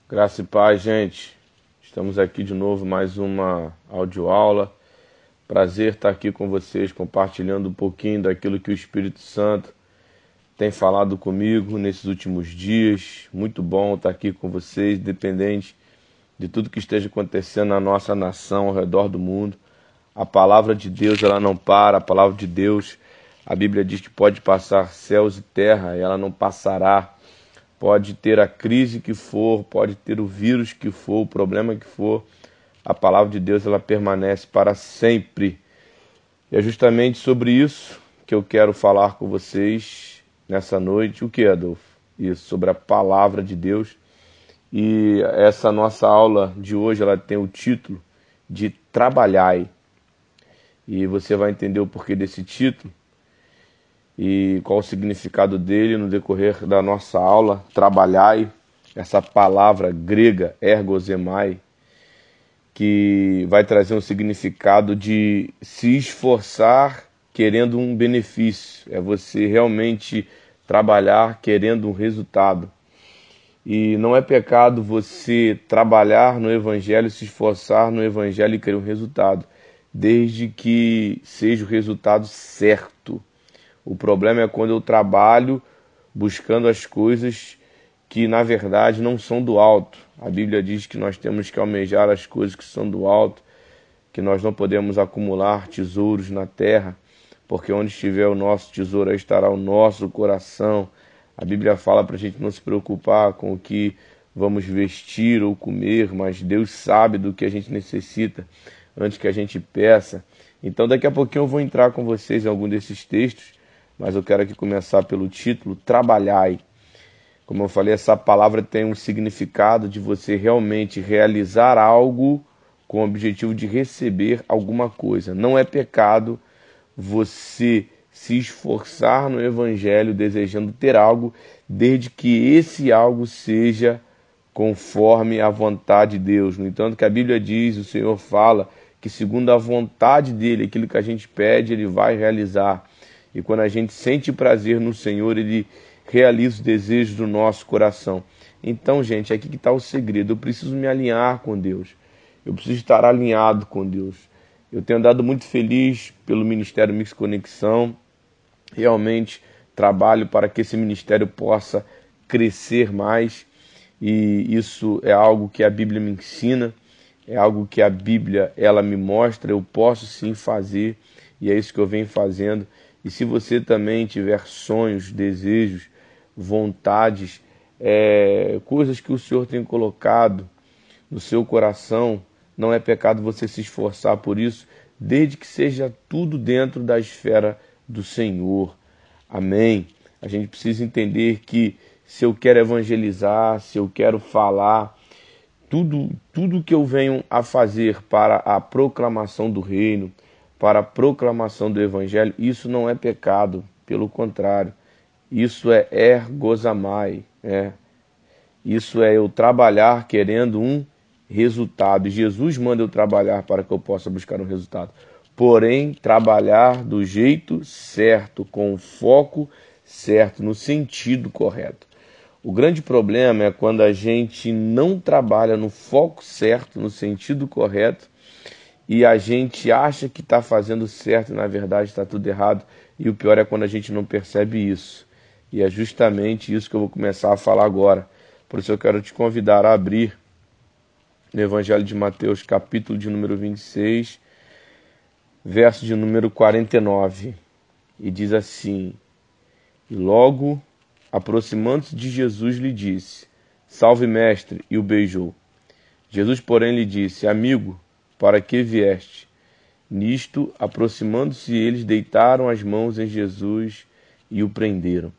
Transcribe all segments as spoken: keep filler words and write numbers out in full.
Graça e paz, gente. Estamos aqui de novo, mais uma audioaula. Prazer estar aqui com vocês, compartilhando um pouquinho daquilo que o Espírito Santo tem falado comigo nesses últimos dias. Muito bom estar aqui com vocês, independente de tudo que esteja acontecendo na nossa nação, ao redor do mundo. A palavra de Deus, ela não para. A palavra de Deus, a Bíblia diz que pode passar céus e terra, e ela não passará. Pode ter a crise que for, pode ter o vírus que for, o problema que for, a palavra de Deus ela permanece para sempre. E é justamente sobre isso que eu quero falar com vocês nessa noite. O que, Adolfo? Isso, sobre a palavra de Deus. E essa nossa aula de hoje ela tem o título de Trabalhai. E você vai entender o porquê desse título e qual o significado dele no decorrer da nossa aula. Trabalhai, essa palavra grega, ergozemai, que vai trazer um significado de se esforçar querendo um benefício. É você realmente trabalhar querendo um resultado. E não é pecado você trabalhar no Evangelho, se esforçar no Evangelho e querer um resultado, desde que seja o resultado certo. O problema é quando eu trabalho buscando as coisas que na verdade não são do alto. A Bíblia diz que nós temos que almejar as coisas que são do alto, que nós não podemos acumular tesouros na terra, porque onde estiver o nosso tesouro, aí estará o nosso coração. A Bíblia fala para a gente não se preocupar com o que vamos vestir ou comer, mas Deus sabe do que a gente necessita antes que a gente peça. Então daqui a pouquinho eu vou entrar com vocês em algum desses textos, mas eu quero aqui começar pelo título, Trabalhai. Como eu falei, essa palavra tem um significado de você realmente realizar algo com o objetivo de receber alguma coisa. Não é pecado você se esforçar no Evangelho desejando ter algo, desde que esse algo seja conforme a vontade de Deus. No entanto, que a Bíblia diz, o Senhor fala que segundo a vontade dEle, aquilo que a gente pede, Ele vai realizar. E quando a gente sente prazer no Senhor, Ele realiza os desejos do nosso coração. Então, gente, aqui que está o segredo. Eu preciso me alinhar com Deus. Eu preciso estar alinhado com Deus. Eu tenho andado muito feliz pelo Ministério Mix Conexão. Realmente trabalho para que esse ministério possa crescer mais. E isso é algo que a Bíblia me ensina. É algo que a Bíblia ela me mostra. Eu posso sim fazer. E é isso que eu venho fazendo. E se você também tiver sonhos, desejos, vontades, é, coisas que o Senhor tem colocado no seu coração, não é pecado você se esforçar por isso, desde que seja tudo dentro da esfera do Senhor. Amém? A gente precisa entender que se eu quero evangelizar, se eu quero falar, tudo, tudo que eu venho a fazer para a proclamação do reino, para a proclamação do Evangelho, isso não é pecado, pelo contrário, isso é ergozamai, é. Isso é eu trabalhar querendo um resultado. Jesus manda eu trabalhar para que eu possa buscar um resultado, porém trabalhar do jeito certo, com o foco certo, no sentido correto. O grande problema é quando a gente não trabalha no foco certo, no sentido correto, e a gente acha que está fazendo certo e na verdade está tudo errado. E o pior é quando a gente não percebe isso. E é justamente isso que eu vou começar a falar agora. Por isso eu quero te convidar a abrir no Evangelho de Mateus, capítulo de número vinte e seis, verso de número quarenta e nove. E diz assim: E logo, aproximando-se de Jesus, lhe disse: Salve, mestre, e o beijou. Jesus, porém, lhe disse: Amigo, para que vieste? Nisto, aproximando-se eles, deitaram as mãos em Jesus e o prenderam.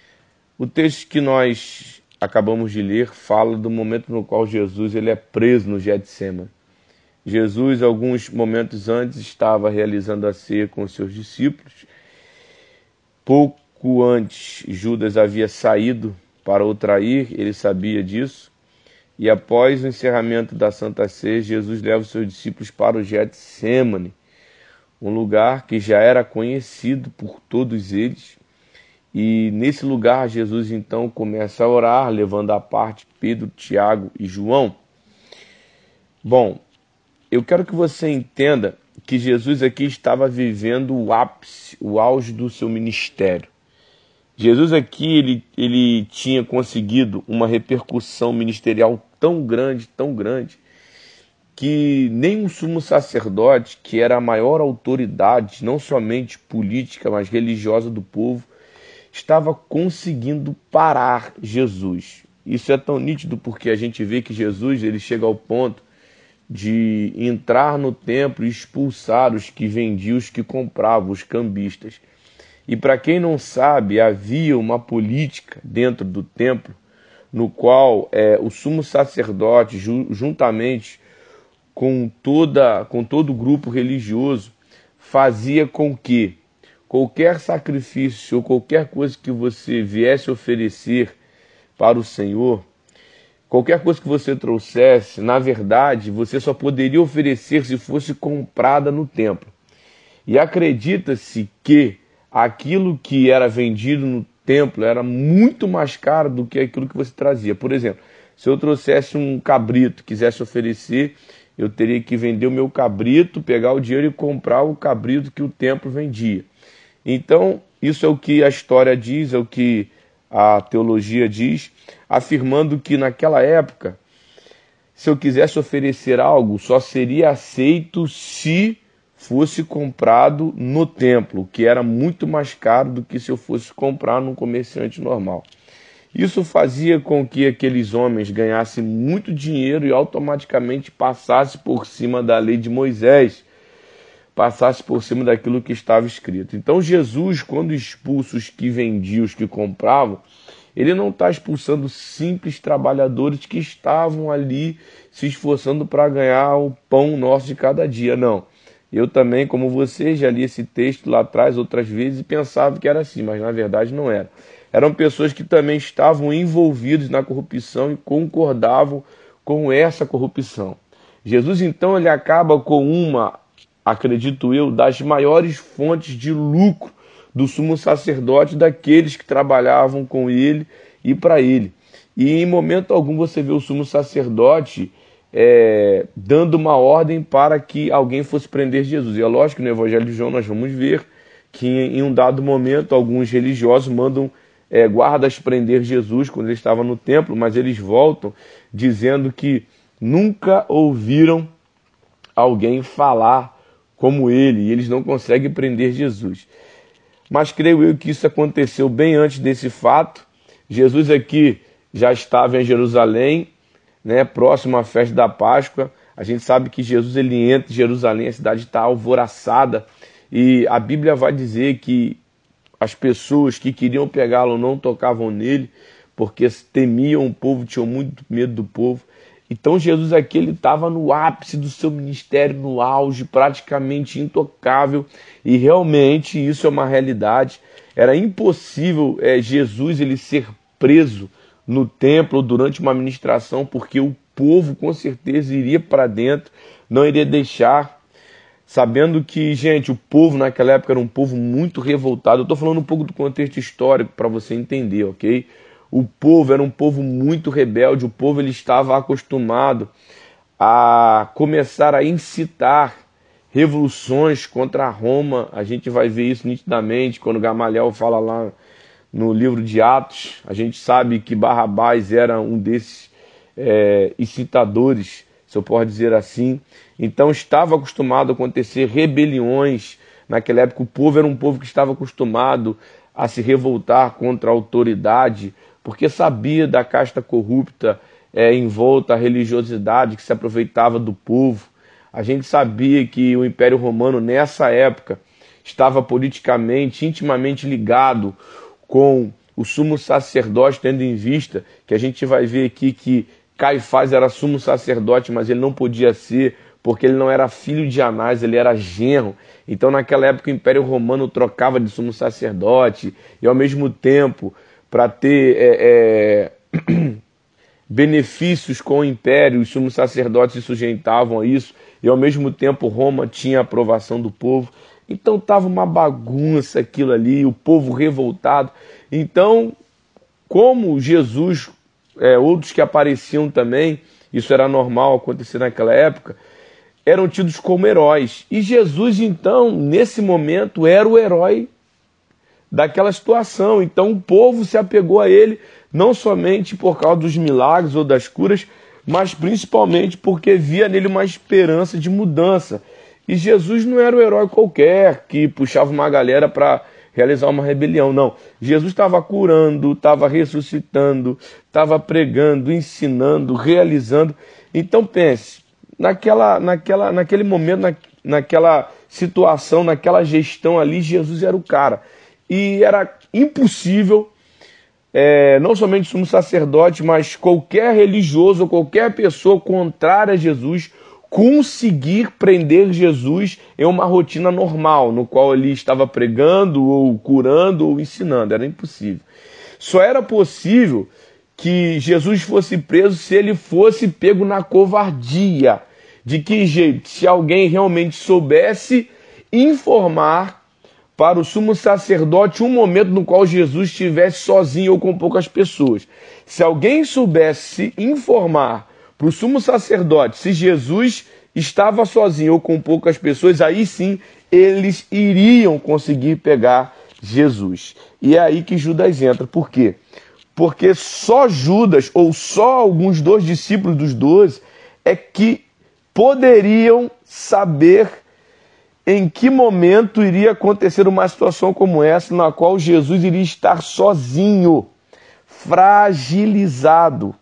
O texto que nós acabamos de ler fala do momento no qual Jesus ele é preso no Getsêmani. Jesus, alguns momentos antes, estava realizando a ceia com os seus discípulos. Pouco antes, Judas havia saído para o trair, ele sabia disso. E após o encerramento da Santa Ceia, Jesus leva os seus discípulos para o Getsêmani, um lugar que já era conhecido por todos eles E nesse lugar Jesus então começa a orar, levando à parte Pedro, Tiago e João. Bom, eu quero que você entenda que Jesus aqui estava vivendo o ápice, o auge do seu ministério. Jesus aqui ele, ele tinha conseguido uma repercussão ministerial tão grande, tão grande, que nem o sumo sacerdote, que era a maior autoridade, não somente política, mas religiosa do povo, estava conseguindo parar Jesus. Isso é tão nítido porque a gente vê que Jesus ele chega ao ponto de entrar no templo e expulsar os que vendiam, os que compravam, os cambistas. E para quem não sabe, havia uma política dentro do templo no qual é, o sumo sacerdote, ju juntamente com, toda, com todo o grupo religioso, fazia com que qualquer sacrifício ou qualquer coisa que você viesse oferecer para o Senhor, qualquer coisa que você trouxesse, na verdade, você só poderia oferecer se fosse comprada no templo. E acredita-se que aquilo que era vendido no templo era muito mais caro do que aquilo que você trazia. Por exemplo, se eu trouxesse um cabrito, quisesse oferecer, eu teria que vender o meu cabrito, pegar o dinheiro e comprar o cabrito que o templo vendia. Então, isso é o que a história diz, é o que a teologia diz, afirmando que naquela época, se eu quisesse oferecer algo, só seria aceito se fosse comprado no templo, que era muito mais caro do que se eu fosse comprar num comerciante normal. Isso fazia com que aqueles homens ganhassem muito dinheiro e automaticamente passassem por cima da lei de Moisés, passasse por cima daquilo que estava escrito. Então Jesus, quando expulsa os que vendiam, os que compravam, ele não está expulsando simples trabalhadores que estavam ali se esforçando para ganhar o pão nosso de cada dia, não. Eu também, como você, já li esse texto lá atrás outras vezes e pensava que era assim, mas na verdade não era. Eram pessoas que também estavam envolvidas na corrupção e concordavam com essa corrupção. Jesus, então, ele acaba com uma, acredito eu, das maiores fontes de lucro do sumo sacerdote, daqueles que trabalhavam com ele e para ele. E em momento algum você vê o sumo sacerdote é, dando uma ordem para que alguém fosse prender Jesus. E é lógico que no Evangelho de João nós vamos ver que em um dado momento alguns religiosos mandam é, guardas prender Jesus quando ele estava no templo, mas eles voltam dizendo que nunca ouviram alguém falar como ele, e eles não conseguem prender Jesus. Mas creio eu que isso aconteceu bem antes desse fato. Jesus aqui já estava em Jerusalém, né, próximo à festa da Páscoa. A gente sabe que Jesus ele entra em Jerusalém, a cidade está alvoraçada, e a Bíblia vai dizer que as pessoas que queriam pegá-lo não tocavam nele, porque temiam o povo, tinham muito medo do povo. Então Jesus aqui ele estava no ápice do seu ministério, no auge, praticamente intocável, e realmente isso é uma realidade. Era impossível é, Jesus ele ser preso no templo durante uma ministração, porque o povo com certeza iria para dentro, não iria deixar, sabendo que, gente, o povo naquela época era um povo muito revoltado. Eu estou falando um pouco do contexto histórico para você entender, ok? O povo era um povo muito rebelde, o povo ele estava acostumado a começar a incitar revoluções contra Roma. A gente vai ver isso nitidamente quando Gamaliel fala lá no livro de Atos. A gente sabe que Barrabás era um desses é, incitadores, se eu posso dizer assim. Então estava acostumado a acontecer rebeliões. Naquela época o povo era um povo que estava acostumado a se revoltar contra a autoridade, porque sabia da casta corrupta é, em volta à religiosidade que se aproveitava do povo. A gente sabia que o Império Romano, nessa época, estava politicamente, intimamente ligado com o sumo sacerdote, tendo em vista que a gente vai ver aqui que Caifás era sumo sacerdote, mas ele não podia ser, porque ele não era filho de Anás, ele era genro. Então, naquela época, o Império Romano trocava de sumo sacerdote, e ao mesmo tempo, para ter é, é, benefícios com o Império, os sumos sacerdotes se sujeitavam a isso, e ao mesmo tempo Roma tinha a aprovação do povo. Então estava uma bagunça aquilo ali, o povo revoltado. Então, como Jesus, é, outros que apareciam também, isso era normal acontecer naquela época, eram tidos como heróis. E Jesus, então, nesse momento, era o herói daquela situação. Então o povo se apegou a ele, não somente por causa dos milagres ou das curas, mas principalmente porque via nele uma esperança de mudança. E Jesus não era um herói qualquer que puxava uma galera para realizar uma rebelião, não. Jesus estava curando, estava ressuscitando, estava pregando, ensinando, realizando. Então pense, naquela, naquela, naquele momento, na, naquela situação, naquela gestão ali, Jesus era o cara. E era impossível, é, não somente o sumo sacerdote, mas qualquer religioso, qualquer pessoa contrária a Jesus, conseguir prender Jesus em uma rotina normal, no qual ele estava pregando, ou curando, ou ensinando. Era impossível. Só era possível que Jesus fosse preso se ele fosse pego na covardia. De que jeito? Se alguém realmente soubesse informar para o sumo sacerdote um momento no qual Jesus estivesse sozinho ou com poucas pessoas. Se alguém soubesse informar para o sumo sacerdote se Jesus estava sozinho ou com poucas pessoas, aí sim eles iriam conseguir pegar Jesus. E é aí que Judas entra. Por quê? Porque só Judas, ou só alguns dos discípulos dos doze, é que poderiam saber em que momento iria acontecer uma situação como essa, na qual Jesus iria estar sozinho, fragilizado,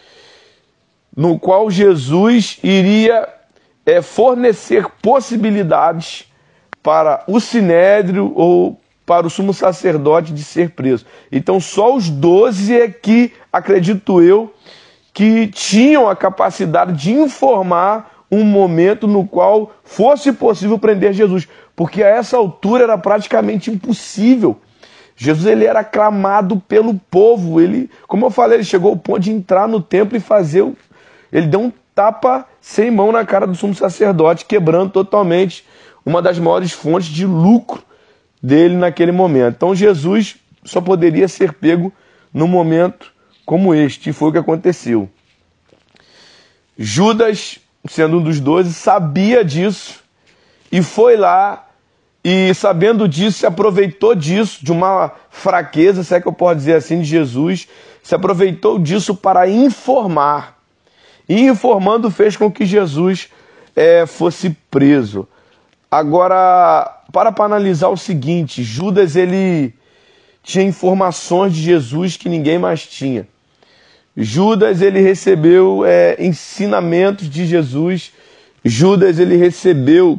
no qual Jesus iria é, fornecer possibilidades para o sinédrio ou para o sumo sacerdote de ser preso. Então só os doze é que, acredito eu, que tinham a capacidade de informar um momento no qual fosse possível prender Jesus, porque a essa altura era praticamente impossível. Jesus ele era aclamado pelo povo, ele, como eu falei, ele chegou ao ponto de entrar no templo e fazer, o, ele deu um tapa sem mão na cara do sumo sacerdote, quebrando totalmente uma das maiores fontes de lucro dele naquele momento. Então Jesus só poderia ser pego num momento como este, e foi o que aconteceu. Judas, sendo um dos doze, sabia disso e foi lá e, sabendo disso, se aproveitou disso, de uma fraqueza, se é que eu posso dizer assim, de Jesus, se aproveitou disso para informar. E informando fez com que Jesus é, fosse preso. Agora, para, para analisar o seguinte, Judas ele tinha informações de Jesus que ninguém mais tinha. Judas ele recebeu é, ensinamentos de Jesus. Judas ele recebeu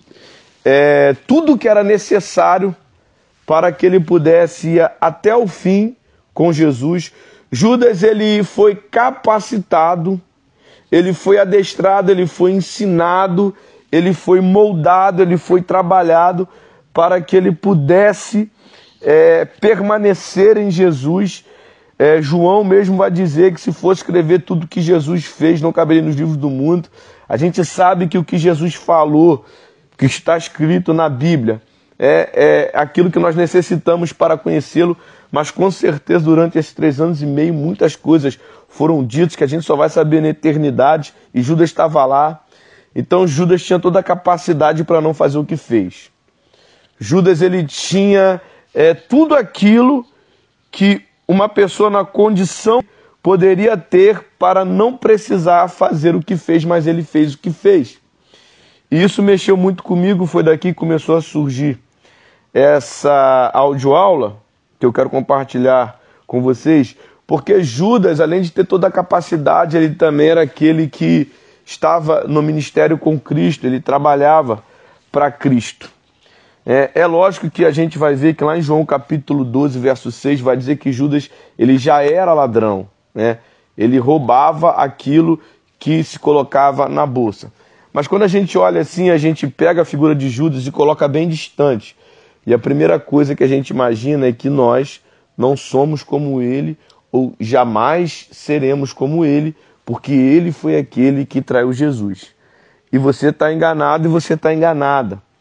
é, tudo que era necessário para que ele pudesse ir até o fim com Jesus. Judas ele foi capacitado, ele foi adestrado, ele foi ensinado, ele foi moldado, ele foi trabalhado para que ele pudesse é, permanecer em Jesus. É, João mesmo vai dizer que se fosse escrever tudo que Jesus fez, não caberia nos livros do mundo. A gente sabe que o que Jesus falou, que está escrito na Bíblia, é, é aquilo que nós necessitamos para conhecê-lo, mas com certeza durante esses três anos e meio muitas coisas foram ditas que a gente só vai saber na eternidade, e Judas estava lá. Então Judas tinha toda a capacidade para não fazer o que fez. Judas ele tinha é, tudo aquilo que uma pessoa na condição poderia ter para não precisar fazer o que fez, mas ele fez o que fez. E isso mexeu muito comigo, foi daqui que começou a surgir essa audioaula, que eu quero compartilhar com vocês, porque Judas, além de ter toda a capacidade, ele também era aquele que estava no ministério com Cristo, ele trabalhava para Cristo. É, é lógico que a gente vai ver que lá em João capítulo doze, verso seis, vai dizer que Judas ele já era ladrão, né? Ele roubava aquilo que se colocava na bolsa. Mas quando a gente olha assim, a gente pega a figura de Judas e coloca bem distante. E a primeira coisa que a gente imagina é que nós não somos como ele, ou jamais seremos como ele, porque ele foi aquele que traiu Jesus. E você está enganado e você está enganada.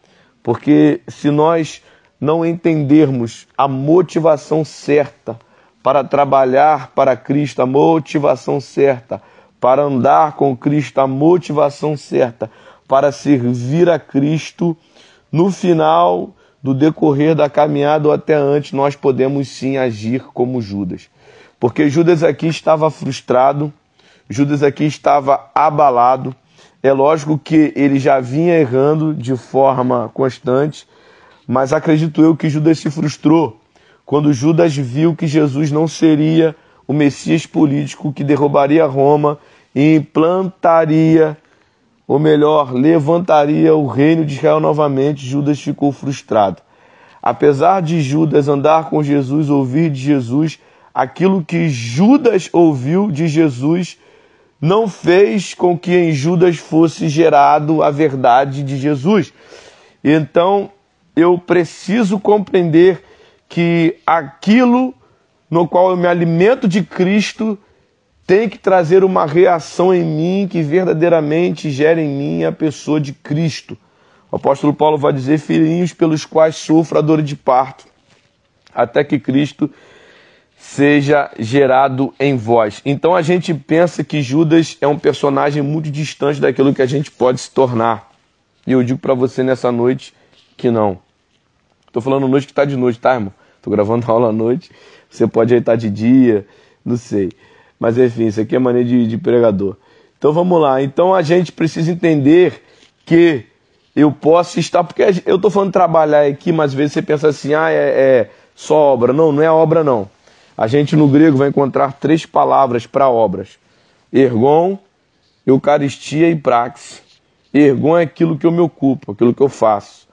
Porque se nós não entendermos a motivação certa para trabalhar para Cristo, a motivação certa para andar com Cristo, a motivação certa para servir a Cristo, no final do decorrer da caminhada ou até antes, nós podemos sim agir como Judas. Porque Judas aqui estava frustrado, Judas aqui estava abalado. É lógico que ele já vinha errando de forma constante, mas acredito eu que Judas se frustrou quando Judas viu que Jesus não seria o Messias político que derrubaria Roma e implantaria, ou melhor, levantaria o reino de Israel novamente. Judas ficou frustrado. Apesar de Judas andar com Jesus, ouvir de Jesus, aquilo que Judas ouviu de Jesus não fez com que em Judas fosse gerado a verdade de Jesus. Então, eu preciso compreender que aquilo no qual eu me alimento de Cristo tem que trazer uma reação em mim que verdadeiramente gere em mim a pessoa de Cristo. O apóstolo Paulo vai dizer: filhinhos pelos quais sofro a dor de parto, até que Cristo seja gerado em vós. Então a gente pensa que Judas é um personagem muito distante daquilo que a gente pode se tornar. E eu digo para você nessa noite que não. Estou falando noite que está de noite, tá, irmão? Estou gravando a aula à noite. Você pode aí estar de dia, não sei. Mas enfim, isso aqui é maneira de, de pregador. Então vamos lá. Então a gente precisa entender que eu posso estar... Porque eu estou falando trabalhar aqui, mas às vezes você pensa assim, ah, é, é só obra. Não, não é obra não. A gente no grego vai encontrar três palavras para obras: ergon, eucaristia e praxe. Ergon é aquilo que eu me ocupo, aquilo que eu faço.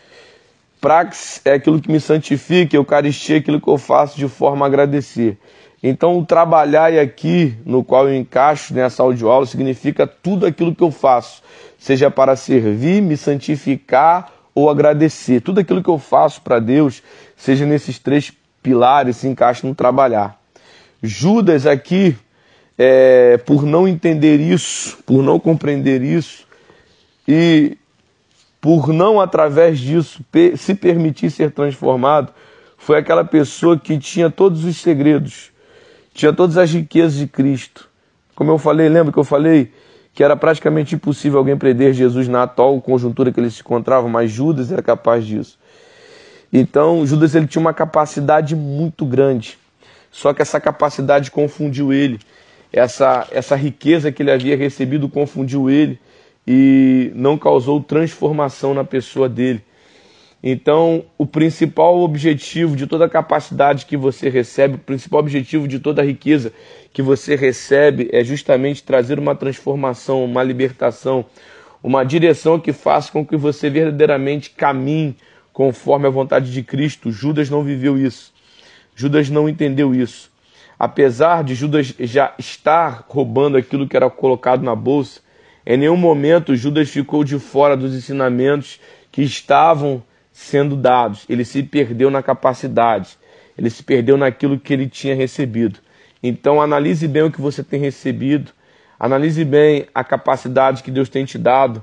Praxe é aquilo que me santifica, eucaristia é aquilo que eu faço de forma a agradecer. Então, o trabalhar aqui, no qual eu encaixo nessa audioaula, significa tudo aquilo que eu faço, seja para servir, me santificar ou agradecer. Tudo aquilo que eu faço para Deus, seja nesses três pilares, se encaixa no trabalhar. Judas aqui, é, por não entender isso, por não compreender isso, e por não, através disso, se permitir ser transformado, foi aquela pessoa que tinha todos os segredos, tinha todas as riquezas de Cristo. Como eu falei, lembra que eu falei que era praticamente impossível alguém prender Jesus na atual conjuntura que ele se encontrava, mas Judas era capaz disso. Então, Judas ele tinha uma capacidade muito grande, só que essa capacidade confundiu ele. Essa, essa riqueza que ele havia recebido confundiu ele e não causou transformação na pessoa dele. Então, o principal objetivo de toda a capacidade que você recebe, o principal objetivo de toda a riqueza que você recebe é justamente trazer uma transformação, uma libertação, uma direção que faça com que você verdadeiramente caminhe conforme a vontade de Cristo. Judas não viveu isso. Judas não entendeu isso. Apesar de Judas já estar roubando aquilo que era colocado na bolsa, em nenhum momento Judas ficou de fora dos ensinamentos que estavam sendo dados. Ele se perdeu na capacidade, ele se perdeu naquilo que ele tinha recebido. Então analise bem o que você tem recebido, analise bem a capacidade que Deus tem te dado,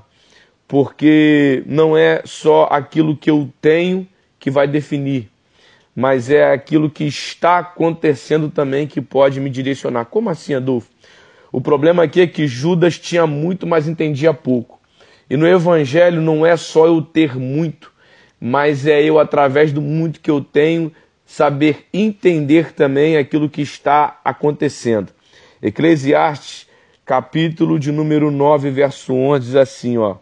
porque não é só aquilo que eu tenho que vai definir, mas é aquilo que está acontecendo também que pode me direcionar. Como assim, Adolfo? O problema aqui é que Judas tinha muito, mas entendia pouco. E no Evangelho não é só eu ter muito, mas é eu, através do muito que eu tenho, saber entender também aquilo que está acontecendo. Eclesiastes, capítulo de número nove, verso onze, diz assim, ó.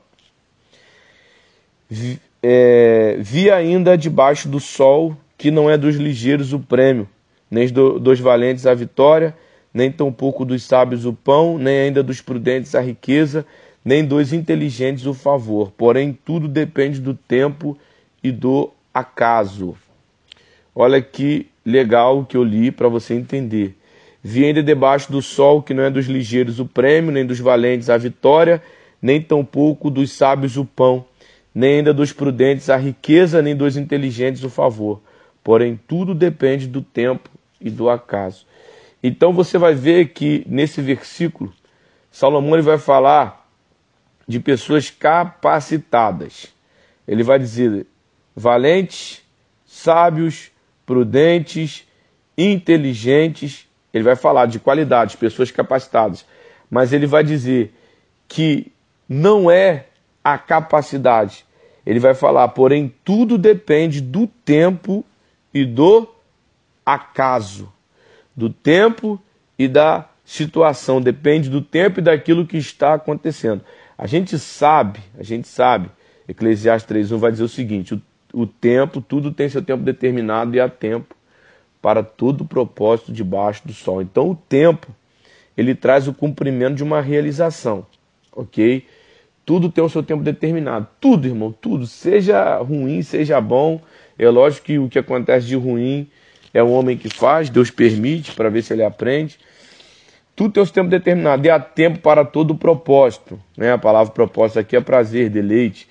Vi, é, vi ainda debaixo do sol que não é dos ligeiros o prêmio, nem do, dos valentes a vitória, nem tampouco dos sábios o pão, nem ainda dos prudentes a riqueza, nem dos inteligentes o favor. Porém, tudo depende do tempo e do acaso. Olha que legal que eu li para você entender. Vi ainda debaixo do sol que não é dos ligeiros o prêmio, nem dos valentes a vitória, nem tampouco dos sábios o pão, nem ainda dos prudentes a riqueza, nem dos inteligentes o favor. Porém, tudo depende do tempo e do acaso. Então você vai ver que nesse versículo, Salomão ele vai falar de pessoas capacitadas. Ele vai dizer valentes, sábios, prudentes, inteligentes. Ele vai falar de qualidades, pessoas capacitadas. Mas ele vai dizer que não é a capacidade. Ele vai falar, porém, tudo depende do tempo e do acaso. Do tempo e da situação. Depende do tempo e daquilo que está acontecendo. A gente sabe, a gente sabe, Eclesiastes três um vai dizer o seguinte, o, o tempo, tudo tem seu tempo determinado e há tempo para todo propósito debaixo do sol. Então o tempo, ele traz o cumprimento de uma realização, ok? Tudo tem o seu tempo determinado. Tudo, irmão, tudo. Seja ruim, seja bom. É lógico que o que acontece de ruim é o homem que faz, Deus permite para ver se ele aprende. Tudo tem o seu tempo determinado. E há tempo para todo propósito. Né? A palavra propósito aqui é prazer, deleite.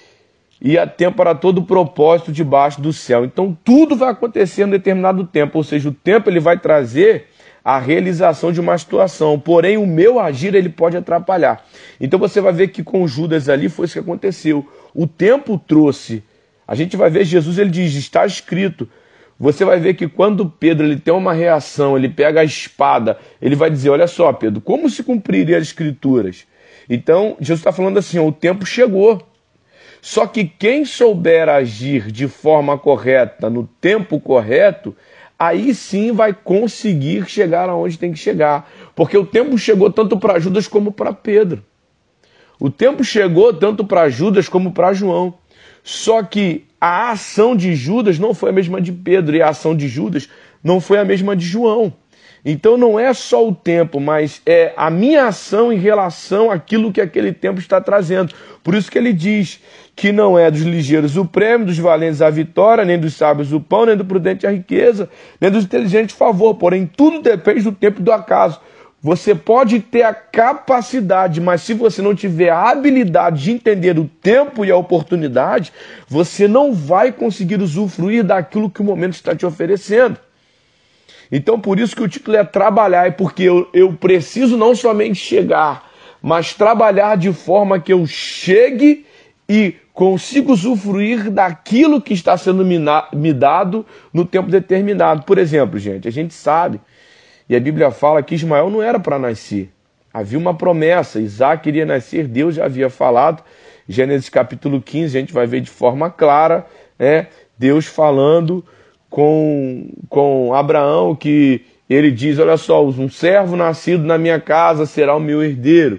E há tempo para todo propósito debaixo do céu. Então tudo vai acontecer em um determinado tempo. Ou seja, o tempo ele vai trazer a realização de uma situação, porém o meu agir ele pode atrapalhar. Então você vai ver que com Judas ali foi isso que aconteceu. O tempo trouxe, a gente vai ver Jesus, ele diz, está escrito. Você vai ver que quando Pedro ele tem uma reação, ele pega a espada, ele vai dizer, olha só Pedro, como se cumpriria as escrituras? Então Jesus está falando assim, ó, o tempo chegou. Só que quem souber agir de forma correta, no tempo correto, aí sim vai conseguir chegar aonde tem que chegar. Porque o tempo chegou tanto para Judas como para Pedro. O tempo chegou tanto para Judas como para João. Só que a ação de Judas não foi a mesma de Pedro e a ação de Judas não foi a mesma de João. Então não é só o tempo, mas é a minha ação em relação àquilo que aquele tempo está trazendo. Por isso que ele diz que não é dos ligeiros o prêmio, dos valentes a vitória, nem dos sábios o pão, nem do prudente a riqueza, nem dos inteligentes o favor. Porém, tudo depende do tempo e do acaso. Você pode ter a capacidade, mas se você não tiver a habilidade de entender o tempo e a oportunidade, você não vai conseguir usufruir daquilo que o momento está te oferecendo. Então, por isso que o título é trabalhar, é porque eu, eu preciso não somente chegar, mas trabalhar de forma que eu chegue e consiga usufruir daquilo que está sendo me, me dado no tempo determinado. Por exemplo, gente, a gente sabe, e a Bíblia fala que Ismael não era para nascer. Havia uma promessa, Isaac iria nascer, Deus já havia falado. Gênesis capítulo quinze, a gente vai ver de forma clara, né, Deus falando com, com Abraão, que ele diz, olha só, um servo nascido na minha casa será o meu herdeiro.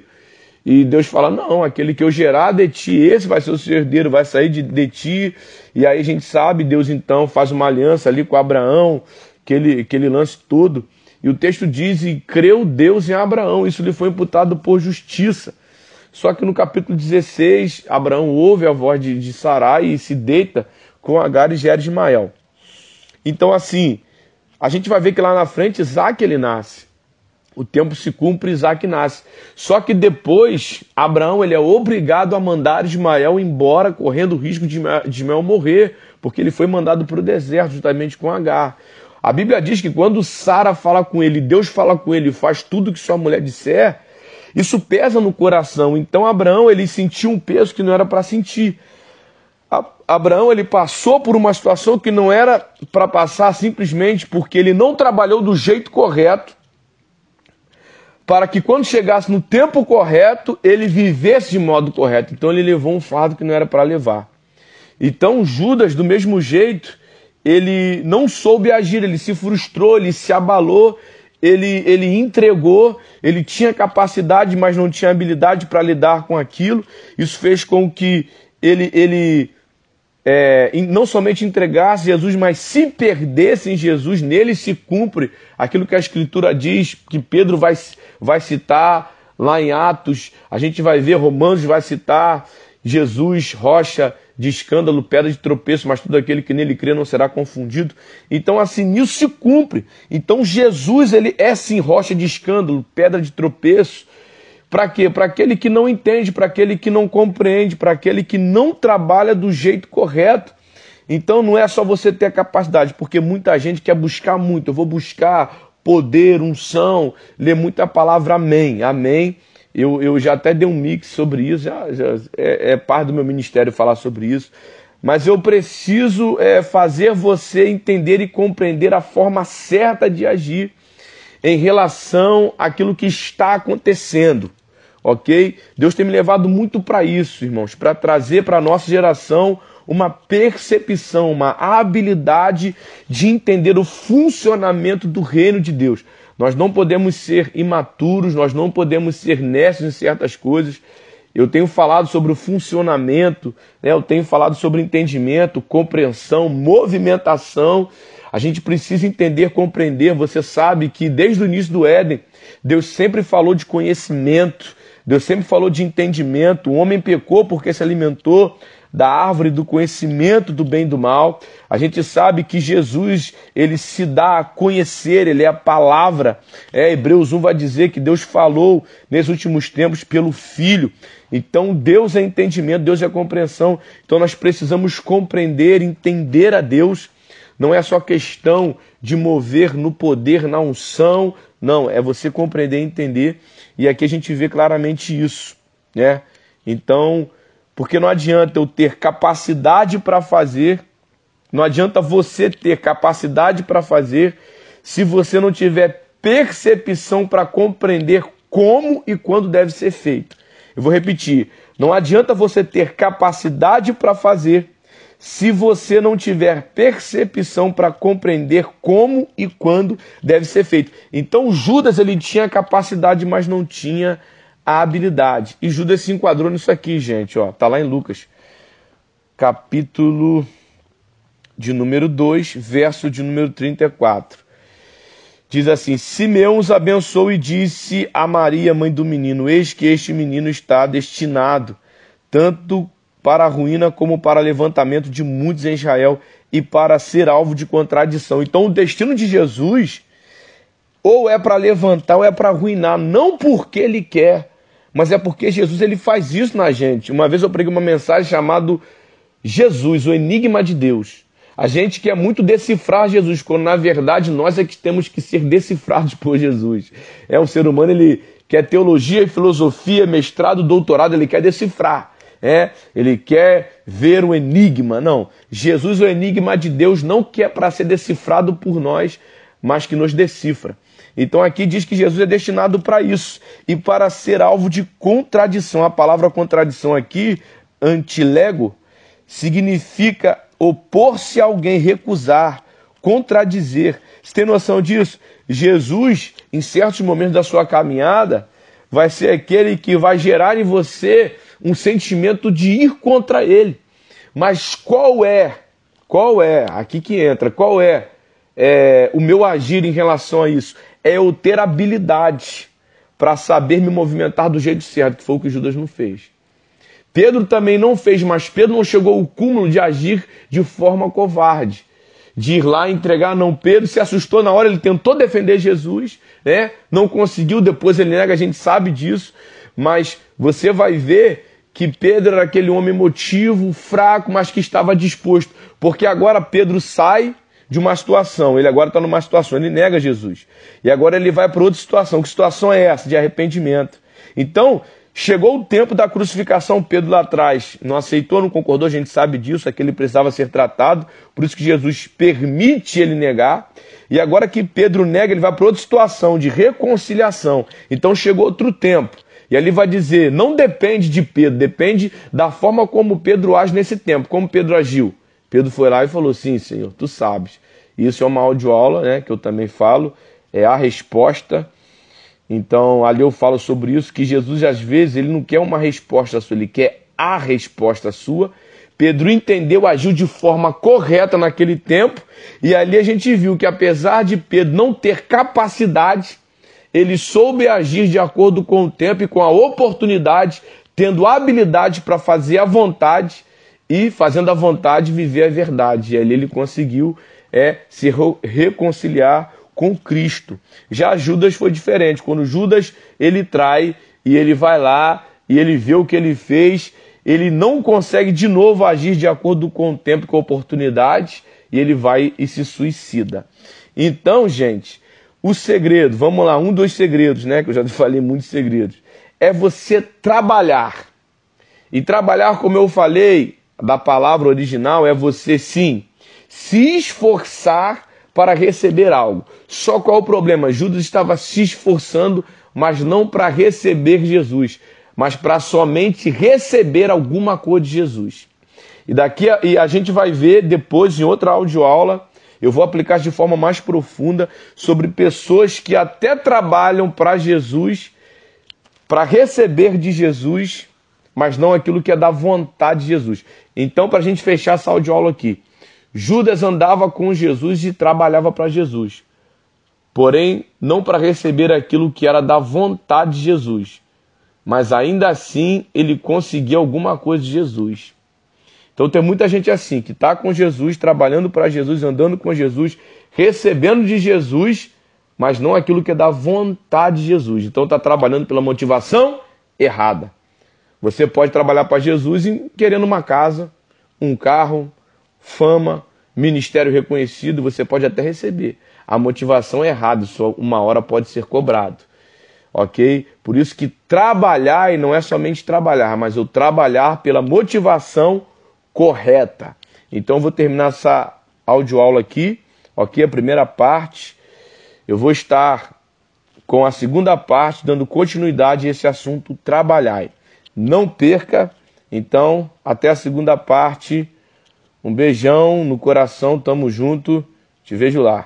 E Deus fala, não, aquele que eu gerar de ti, esse vai ser o seu herdeiro, vai sair de, de ti. E aí a gente sabe, Deus então faz uma aliança ali com Abraão, que ele, que ele lance tudo. E o texto diz, e creu Deus em Abraão, isso lhe foi imputado por justiça. Só que no capítulo dezesseis, Abraão ouve a voz de, de Sarai e se deita com Agar e gera Ismael. Então assim, a gente vai ver que lá na frente Isaac ele nasce. O tempo se cumpre, Isaac nasce. Só que depois, Abraão ele é obrigado a mandar Ismael embora, correndo o risco de Ismael morrer, porque ele foi mandado para o deserto, justamente com Agar. A Bíblia diz que quando Sara fala com ele, Deus fala com ele, faz tudo que sua mulher disser, isso pesa no coração. Então Abraão ele sentiu um peso que não era para sentir. Abraão ele passou por uma situação que não era para passar simplesmente porque ele não trabalhou do jeito correto, para que quando chegasse no tempo correto, ele vivesse de modo correto. Então ele levou um fardo que não era para levar. Então Judas, do mesmo jeito, ele não soube agir, ele se frustrou, ele se abalou, ele, ele entregou, ele tinha capacidade, mas não tinha habilidade para lidar com aquilo. Isso fez com que ele, ele é, não somente entregasse Jesus, mas se perdesse em Jesus, nele se cumpre aquilo que a Escritura diz, que Pedro vai, vai citar lá em Atos, a gente vai ver, Romanos vai citar Jesus, rocha de escândalo, pedra de tropeço, mas todo aquele que nele crê não será confundido. Então assim, isso se cumpre. Então Jesus, ele é sim rocha de escândalo, pedra de tropeço. Para quê? Para aquele que não entende, para aquele que não compreende, para aquele que não trabalha do jeito correto. Então não é só você ter a capacidade, porque muita gente quer buscar muito. Eu vou buscar poder, unção, ler muita palavra amém. Amém Eu, eu já até dei um mix sobre isso, já, já é, é parte do meu ministério falar sobre isso. Mas eu preciso é, fazer você entender e compreender a forma certa de agir em relação àquilo que está acontecendo, ok? Deus tem me levado muito para isso, irmãos, para trazer para a nossa geração uma percepção, uma habilidade de entender o funcionamento do reino de Deus. Nós não podemos ser imaturos, nós não podemos ser necios em certas coisas. Eu tenho falado sobre o funcionamento, né? Eu tenho falado sobre entendimento, compreensão, movimentação. A gente precisa entender, compreender. Você sabe que desde o início do Éden, Deus sempre falou de conhecimento, Deus sempre falou de entendimento. O homem pecou porque se alimentou da árvore do conhecimento do bem e do mal. A gente sabe que Jesus, ele se dá a conhecer, ele é a palavra. É, Hebreus um vai dizer que Deus falou nesses últimos tempos pelo Filho. Então Deus é entendimento, Deus é compreensão. Então nós precisamos compreender, entender a Deus. Não é só questão de mover no poder, na unção. Não, é você compreender e entender. E aqui a gente vê claramente isso, né? Então, porque não adianta eu ter capacidade para fazer, não adianta você ter capacidade para fazer, se você não tiver percepção para compreender como e quando deve ser feito. Eu vou repetir, não adianta você ter capacidade para fazer, se você não tiver percepção para compreender como e quando deve ser feito. Então Judas, ele tinha capacidade, mas não tinha a habilidade. E Judas se enquadrou nisso aqui, gente. Ó, tá lá em Lucas, capítulo de número dois, verso de número trinta e quatro. Diz assim: Simeão os abençoou e disse a Maria, mãe do menino: eis que este menino está destinado tanto para a ruína como para o levantamento de muitos em Israel e para ser alvo de contradição. Então o destino de Jesus ou é para levantar ou é para arruinar, não porque ele quer, mas é porque Jesus, ele faz isso na gente. Uma vez eu preguei uma mensagem chamada Jesus, o enigma de Deus. A gente quer muito decifrar Jesus, quando na verdade nós é que temos que ser decifrados por Jesus. É, o ser humano, ele quer teologia, filosofia, mestrado, doutorado, ele quer decifrar. É, ele quer ver o enigma. Não, Jesus, o enigma de Deus, não que é para ser decifrado por nós, mas que nos decifra. Então aqui diz que Jesus é destinado para isso e para ser alvo de contradição. A palavra contradição aqui, antilego, significa opor-se a alguém, recusar, contradizer. Você tem noção disso? Jesus, em certos momentos da sua caminhada, vai ser aquele que vai gerar em você um sentimento de ir contra ele. Mas qual é, qual é, aqui que entra, qual é, é o meu agir em relação a isso? É eu ter habilidade para saber me movimentar do jeito certo, que foi o que Judas não fez. Pedro também não fez, mas Pedro não chegou ao cúmulo de agir de forma covarde, de ir lá entregar. Não, Pedro se assustou na hora, ele tentou defender Jesus, né? Não conseguiu, depois ele nega, a gente sabe disso, mas você vai ver que Pedro era aquele homem emotivo, fraco, mas que estava disposto, porque agora Pedro sai de uma situação, ele agora está numa situação, ele nega Jesus, e agora ele vai para outra situação. Que situação é essa? De arrependimento. Então, chegou o tempo da crucificação. Pedro lá atrás não aceitou, não concordou, a gente sabe disso, aquele precisava ser tratado, por isso que Jesus permite ele negar, e agora que Pedro nega, ele vai para outra situação de reconciliação. Então chegou outro tempo, e ali vai dizer, não depende de Pedro, depende da forma como Pedro age nesse tempo, como Pedro agiu. Pedro foi lá e falou, sim, Senhor, tu sabes. Isso é uma audioaula, né, que eu também falo, é a resposta. Então, ali eu falo sobre isso, que Jesus, às vezes, ele não quer uma resposta sua, ele quer a resposta sua. Pedro entendeu, agiu de forma correta naquele tempo, e ali a gente viu que, apesar de Pedro não ter capacidade, ele soube agir de acordo com o tempo e com a oportunidade, tendo habilidade para fazer a vontade e, fazendo a vontade, viver a verdade. E ali ele conseguiu é, se reconciliar com Cristo. Já Judas foi diferente. Quando Judas ele trai e ele vai lá e ele vê o que ele fez, ele não consegue de novo agir de acordo com o tempo e com a oportunidade, e ele vai e se suicida. Então, gente, o segredo, vamos lá, um dos segredos, né, que eu já falei muitos segredos, é você trabalhar. E trabalhar, como eu falei, da palavra original, é você sim se esforçar para receber algo. Só qual o problema? Judas estava se esforçando, mas não para receber Jesus, mas para somente receber alguma coisa de Jesus. E daqui a, e a gente vai ver depois em outra audioaula, eu vou aplicar de forma mais profunda sobre pessoas que até trabalham para Jesus, para receber de Jesus, mas não aquilo que é da vontade de Jesus. Então, para a gente fechar essa audioaula aqui, Judas andava com Jesus e trabalhava para Jesus, porém não para receber aquilo que era da vontade de Jesus, mas ainda assim ele conseguia alguma coisa de Jesus. Então tem muita gente assim, que está com Jesus, trabalhando para Jesus, andando com Jesus, recebendo de Jesus, mas não aquilo que é da vontade de Jesus. Então está trabalhando pela motivação errada. Você pode trabalhar para Jesus querendo uma casa, um carro, fama, ministério reconhecido, você pode até receber. A motivação é errada, só uma hora pode ser cobrado. Ok? Por isso que trabalhar, e não é somente trabalhar, mas eu trabalhar pela motivação correta. Então eu vou terminar essa audioaula aqui, ok? A primeira parte. Eu vou estar com a segunda parte, dando continuidade a esse assunto, trabalhar. Não perca. Então, até a segunda parte. Um beijão no coração, tamo junto. Te vejo lá.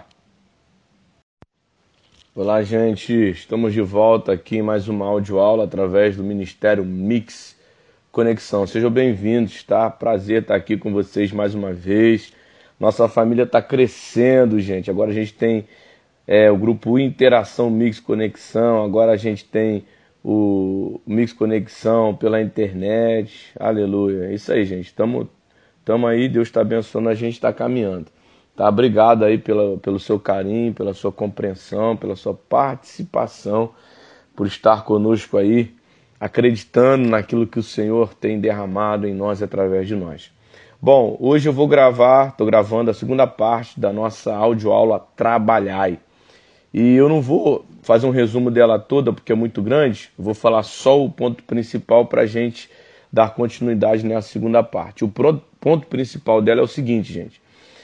Olá, gente. Estamos de volta aqui em mais uma audioaula através do Ministério Mix Conexão. Sejam bem-vindos, tá? Prazer estar aqui com vocês mais uma vez. Nossa família está crescendo, gente. Agora a gente tem é, o grupo Interação Mix Conexão. Agora a gente tem o Mix Conexão pela internet. Aleluia. É isso aí, gente. Tamo, tamo aí. Deus está abençoando. A gente está caminhando. Tá? Obrigado aí pela, pelo seu carinho, pela sua compreensão, pela sua participação, por estar conosco aí, acreditando naquilo que o Senhor tem derramado em nós através de nós. Bom, hoje eu vou gravar, estou gravando a segunda parte da nossa audioaula Trabalhai. E eu não vou fazer um resumo dela toda porque é muito grande, eu vou falar só o ponto principal para a gente dar continuidade nessa segunda parte. O ponto principal dela é o seguinte, gente.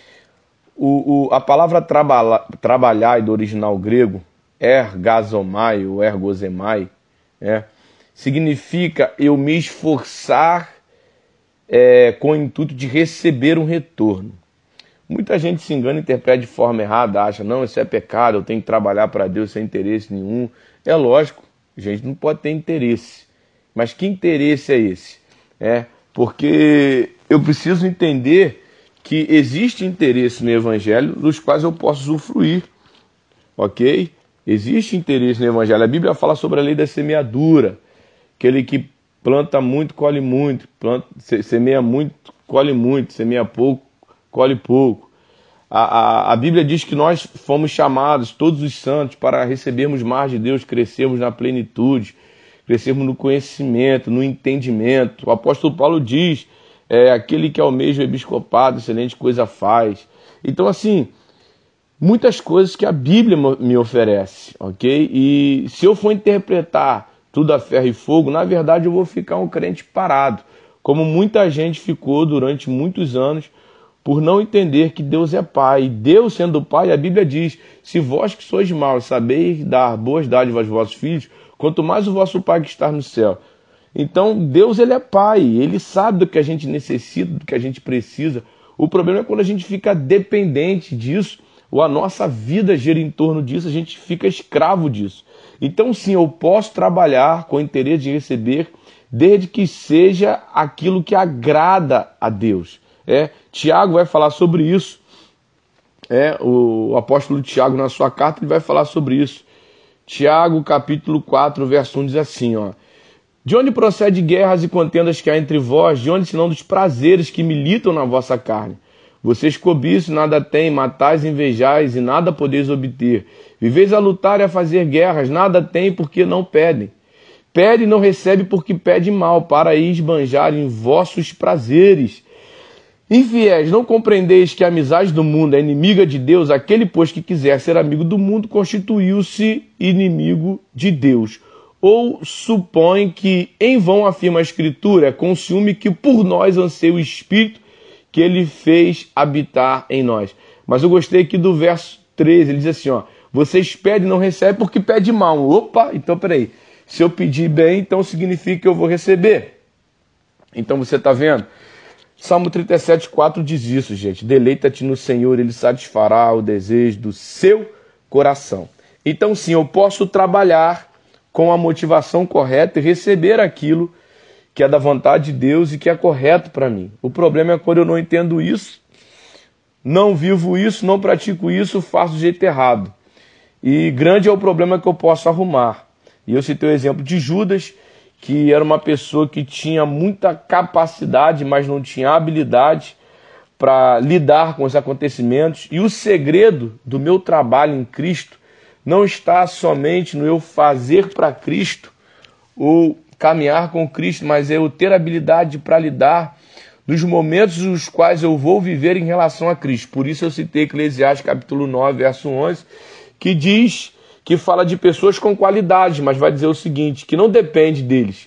O, o, a palavra trabalhar, trabalhar do original grego, ergazomai ou ergozemai, né, significa eu me esforçar é, com o intuito de receber um retorno. Muita gente se engana e interpreta de forma errada, acha, não, isso é pecado, eu tenho que trabalhar para Deus sem interesse nenhum. É lógico, a gente não pode ter interesse. Mas que interesse é esse? É, porque eu preciso entender que existe interesse no Evangelho dos quais eu posso usufruir, ok? Existe interesse no Evangelho. A Bíblia fala sobre a lei da semeadura. Aquele que planta muito, colhe muito. Planta, semeia muito, colhe muito. Semeia pouco, colhe pouco. A, a, a Bíblia diz que nós fomos chamados, todos os santos, para recebermos mais de Deus, crescermos na plenitude, crescermos no conhecimento, no entendimento. O apóstolo Paulo diz, é, aquele que almeja o episcopado, excelente coisa faz. Então, assim, muitas coisas que a Bíblia me oferece, ok? E se eu for interpretar tudo a ferro e fogo, na verdade eu vou ficar um crente parado, como muita gente ficou durante muitos anos, por não entender que Deus é Pai. E Deus sendo Pai, a Bíblia diz, se vós que sois maus sabeis dar boas dádivas aos vossos filhos, quanto mais o vosso Pai que está no céu. Então Deus, ele é Pai, ele sabe do que a gente necessita, do que a gente precisa. O problema é quando a gente fica dependente disso, ou a nossa vida gira em torno disso, a gente fica escravo disso. Então sim, eu posso trabalhar com o interesse de receber, desde que seja aquilo que agrada a Deus. É, Tiago vai falar sobre isso. É, o apóstolo Tiago, na sua carta, ele vai falar sobre isso. Tiago, capítulo quatro, verso um, diz assim, ó. De onde procede guerras e contendas que há entre vós? De onde senão dos prazeres que militam na vossa carne? Vocês cobiçam, nada têm, matais, invejais e nada podeis obter. Viveis a lutar e a fazer guerras, nada têm porque não pedem. Pede e não recebe porque pede mal, para esbanjar em vossos prazeres. Infiéis, não compreendeis que a amizade do mundo é inimiga de Deus? Aquele, pois, que quiser ser amigo do mundo, constituiu-se inimigo de Deus. ou supõem que em vão afirma a Escritura, com ciúme que por nós anseia o Espírito que ele fez habitar em nós. Mas eu gostei aqui do verso treze, ele diz assim, ó, vocês pedem e não recebem porque pedem mal. Opa, então peraí, se eu pedir bem, então significa que eu vou receber. Então você está vendo? Salmo trinta e sete, quatro diz isso, gente. Deleita-te no Senhor, ele satisfará o desejo do seu coração. Então sim, eu posso trabalhar com a motivação correta e receber aquilo que é da vontade de Deus e que é correto para mim. O problema é quando eu não entendo isso, não vivo isso, não pratico isso, faço do jeito errado. E grande é o problema que eu posso arrumar. E eu citei o exemplo de Judas, que era uma pessoa que tinha muita capacidade, mas não tinha habilidade para lidar com os acontecimentos. E o segredo do meu trabalho em Cristo não está somente no eu fazer para Cristo ou caminhar com Cristo, mas é eu ter habilidade para lidar dos momentos nos quais eu vou viver em relação a Cristo. Por isso eu citei Eclesiastes capítulo nove, verso onze, que diz, que fala de pessoas com qualidade, mas vai dizer o seguinte, que não depende deles,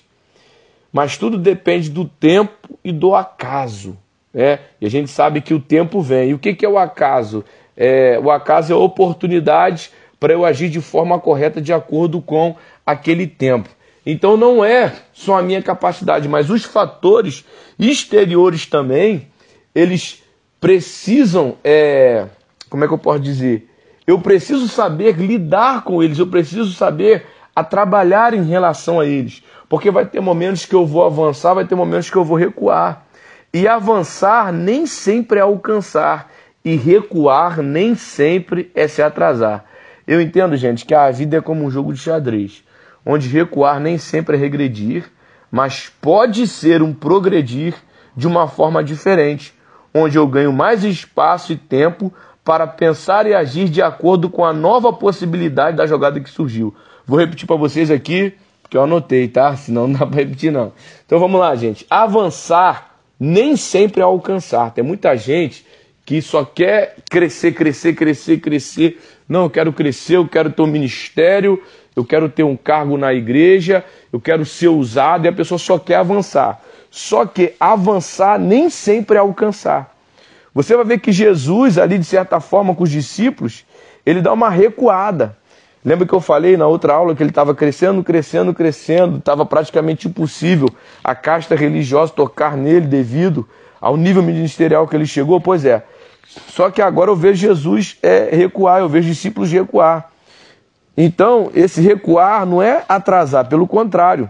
mas tudo depende do tempo e do acaso. Né? E a gente sabe que o tempo vem. E o que, que é o acaso? É, o acaso é a oportunidade para eu agir de forma correta de acordo com aquele tempo. Então não é só a minha capacidade, mas os fatores exteriores também, eles precisam, é, como é que eu posso dizer? Eu preciso saber lidar com eles, eu preciso saber a trabalhar em relação a eles. Porque vai ter momentos que eu vou avançar, vai ter momentos que eu vou recuar. E avançar nem sempre é alcançar, e recuar nem sempre é se atrasar. Eu entendo, gente, que a vida é como um jogo de xadrez, onde recuar nem sempre é regredir, mas pode ser um progredir de uma forma diferente, onde eu ganho mais espaço e tempo para pensar e agir de acordo com a nova possibilidade da jogada que surgiu. Vou repetir para vocês aqui, porque eu anotei, tá? Senão não dá para repetir, não. Então vamos lá, gente. Avançar nem sempre é alcançar. Tem muita gente que só quer crescer, crescer, crescer, crescer. Não, eu quero crescer, eu quero ter um ministério, eu quero ter um cargo na igreja, eu quero ser usado, e a pessoa só quer avançar. Só que avançar nem sempre é alcançar. Você vai ver que Jesus, ali de certa forma com os discípulos, ele dá uma recuada. Lembra que eu falei na outra aula que ele estava crescendo, crescendo, crescendo, estava praticamente impossível a casta religiosa tocar nele devido ao nível ministerial que ele chegou? Pois é. Só que agora eu vejo Jesus é, recuar, eu vejo discípulos recuar. Então, esse recuar não é atrasar, pelo contrário.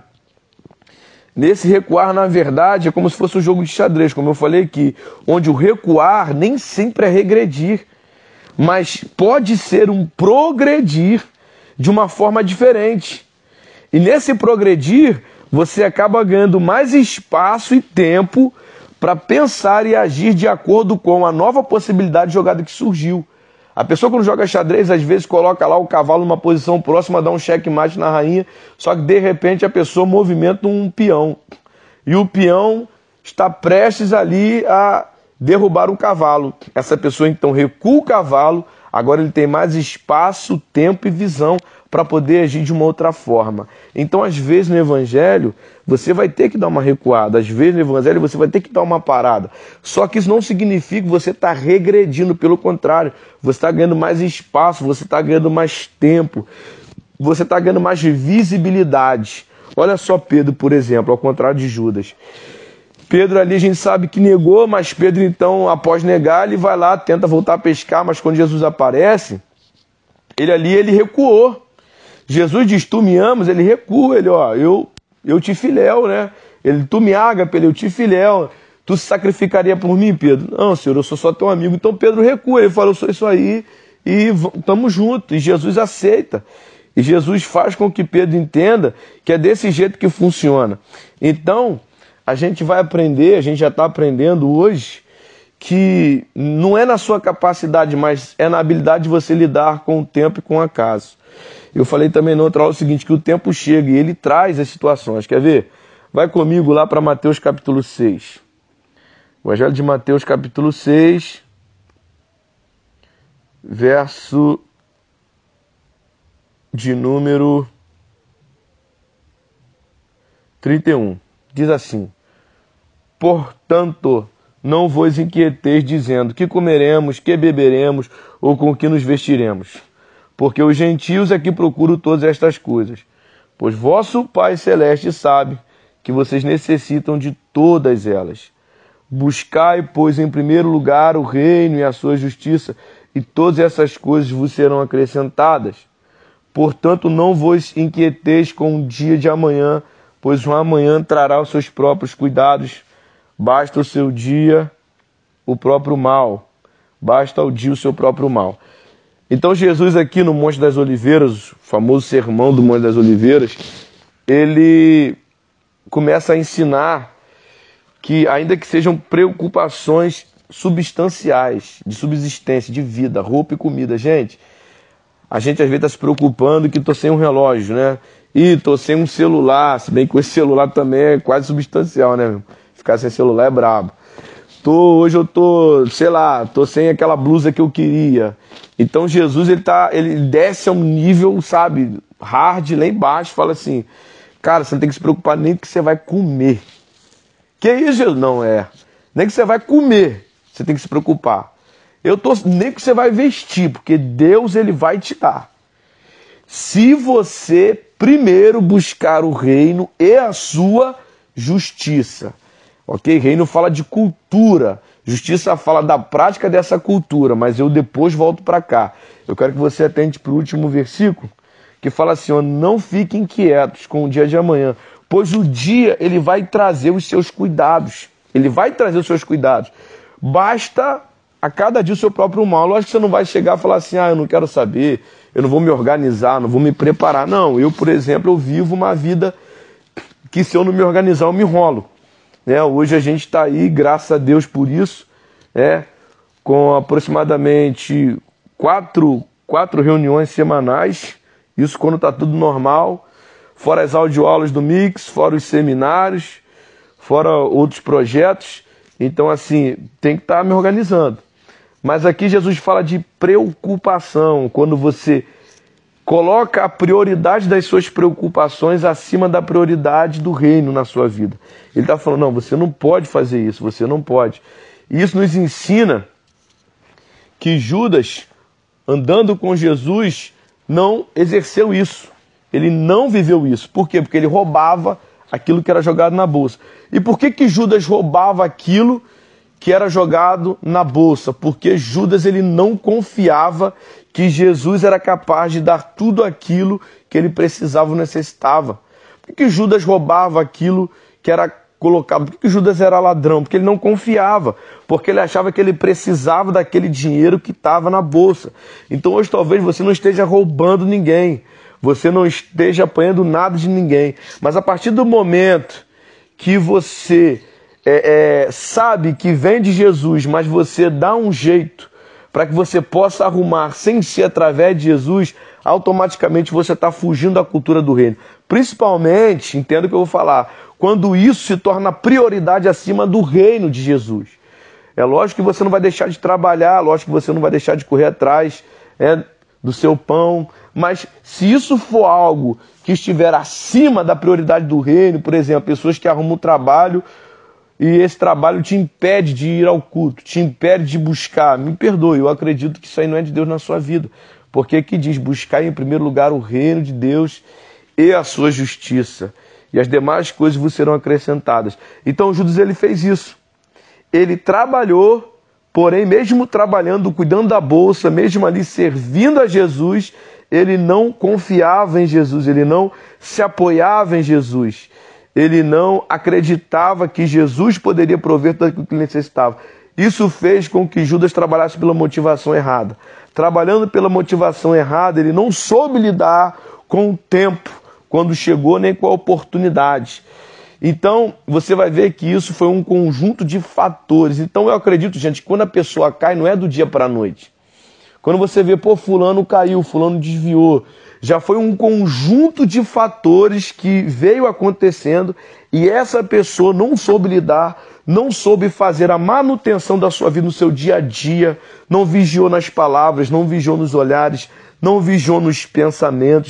Nesse recuar, na verdade, é como se fosse um jogo de xadrez, como eu falei aqui, onde o recuar nem sempre é regredir, mas pode ser um progredir de uma forma diferente. E nesse progredir, você acaba ganhando mais espaço e tempo para pensar e agir de acordo com a nova possibilidade de jogada que surgiu. A pessoa quando joga xadrez, às vezes coloca lá o cavalo numa posição próxima, dá um checkmate na rainha, só que de repente a pessoa movimenta um peão. E o peão está prestes ali a derrubar o cavalo. Essa pessoa então recua o cavalo, agora ele tem mais espaço, tempo e visão para poder agir de uma outra forma. Então, às vezes, no Evangelho, você vai ter que dar uma recuada. Às vezes, no Evangelho, você vai ter que dar uma parada. Só que isso não significa que você está regredindo. Pelo contrário, você está ganhando mais espaço, você está ganhando mais tempo, você está ganhando mais visibilidade. Olha só Pedro, por exemplo, ao contrário de Judas. Pedro ali a gente sabe que negou, mas Pedro então, após negar, ele vai lá, tenta voltar a pescar, mas quando Jesus aparece, ele ali, ele recuou. Jesus diz, tu me amas, ele recua, ele, ó, eu, eu te filéu, né? Ele, tu me ágape, ele, eu te filéu. Tu se sacrificaria por mim, Pedro? Não, Senhor, eu sou só teu amigo. Então Pedro recua, ele fala, eu sou isso aí e estamos juntos. E Jesus aceita. E Jesus faz com que Pedro entenda que é desse jeito que funciona. Então, a gente vai aprender, a gente já está aprendendo hoje, que não é na sua capacidade, mas é na habilidade de você lidar com o tempo e com o acaso. Eu falei também na outra aula o seguinte, que o tempo chega e ele traz as situações. Quer ver? Vai comigo lá para Mateus capítulo seis. O Evangelho de Mateus capítulo seis, verso de número trinta e um. Diz assim: portanto, não vos inquieteis dizendo que comeremos, que beberemos ou com que nos vestiremos. Porque os gentios é que procuram todas estas coisas. Pois vosso Pai Celeste sabe que vocês necessitam de todas elas. Buscai, pois, em primeiro lugar o reino e a sua justiça, e todas essas coisas vos serão acrescentadas. Portanto, não vos inquieteis com o dia de amanhã, pois o amanhã trará os seus próprios cuidados. Basta o seu dia o próprio mal. Basta o dia o seu próprio mal. Então Jesus aqui no Monte das Oliveiras, o famoso sermão do Monte das Oliveiras, ele começa a ensinar que, ainda que sejam preocupações substanciais, de subsistência, de vida, roupa e comida, gente, a gente às vezes está se preocupando que estou sem um relógio, né? E estou sem um celular, se bem que esse celular também é quase substancial, né, meu? Ficar sem celular é brabo. Tô, hoje eu tô, sei lá, tô sem aquela blusa que eu queria. Então Jesus, ele, tá, ele desce a um nível, sabe, hard, lá embaixo, fala assim, cara, você não tem que se preocupar nem que você vai comer. Que isso, Jesus? Não é. Nem que você vai comer, você tem que se preocupar. Eu tô, nem que você vai vestir, porque Deus, ele vai te dar. Se você primeiro buscar o reino e a sua justiça. Ok? Reino fala de cultura. Justiça fala da prática dessa cultura, mas eu depois volto para cá. Eu quero que você atente para o último versículo, que fala assim, ó, não fiquem inquietos com o dia de amanhã, pois o dia ele vai trazer os seus cuidados. Ele vai trazer os seus cuidados. Basta a cada dia o seu próprio mal. Lógico que você não vai chegar e falar assim, ah, eu não quero saber, eu não vou me organizar, não vou me preparar. Não, eu, por exemplo, eu vivo uma vida que se eu não me organizar, eu me enrolo. É, hoje a gente está aí, graças a Deus por isso, é, com aproximadamente quatro, quatro reuniões semanais, isso quando está tudo normal, fora as audioaulas do Mix, fora os seminários, fora outros projetos. Então, assim, tem que estar tá me organizando. Mas aqui Jesus fala de preocupação, quando você coloca a prioridade das suas preocupações acima da prioridade do reino na sua vida. Ele está falando, não, você não pode fazer isso, você não pode. E isso nos ensina que Judas, andando com Jesus, não exerceu isso. Ele não viveu isso. Por quê? Porque ele roubava aquilo que era jogado na bolsa. E por que que Judas roubava aquilo que era jogado na bolsa? Porque Judas, ele não confiava que Jesus era capaz de dar tudo aquilo que ele precisava ou necessitava. Por que que Judas roubava aquilo que era colocado? Por que que Judas era ladrão? Porque ele não confiava, porque ele achava que ele precisava daquele dinheiro que estava na bolsa. Então hoje talvez você não esteja roubando ninguém, você não esteja apanhando nada de ninguém, mas a partir do momento que você é, é, sabe que vem de Jesus, mas você dá um jeito para que você possa arrumar sem ser através de Jesus, automaticamente você está fugindo da cultura do reino. Principalmente, entenda o que eu vou falar, quando isso se torna prioridade acima do reino de Jesus. É lógico que você não vai deixar de trabalhar, lógico que você não vai deixar de correr atrás é, do seu pão, mas se isso for algo que estiver acima da prioridade do reino, por exemplo, pessoas que arrumam trabalho e esse trabalho te impede de ir ao culto, te impede de buscar, me perdoe, eu acredito que isso aí não é de Deus na sua vida, porque aqui diz, buscar em primeiro lugar o reino de Deus e a sua justiça, e as demais coisas vos serão acrescentadas. Então Judas, ele fez isso, ele trabalhou, porém mesmo trabalhando, cuidando da bolsa, mesmo ali servindo a Jesus, ele não confiava em Jesus, ele não se apoiava em Jesus, ele não acreditava que Jesus poderia prover tudo aquilo que ele necessitava. Isso fez com que Judas trabalhasse pela motivação errada. Trabalhando pela motivação errada, ele não soube lidar com o tempo, quando chegou, nem com a oportunidade. Então, você vai ver que isso foi um conjunto de fatores. Então, eu acredito, gente, que quando a pessoa cai, não é do dia para a noite. Quando você vê, pô, fulano caiu, fulano desviou, já foi um conjunto de fatores que veio acontecendo e essa pessoa não soube lidar, não soube fazer a manutenção da sua vida no seu dia a dia, não vigiou nas palavras, não vigiou nos olhares, não vigiou nos pensamentos,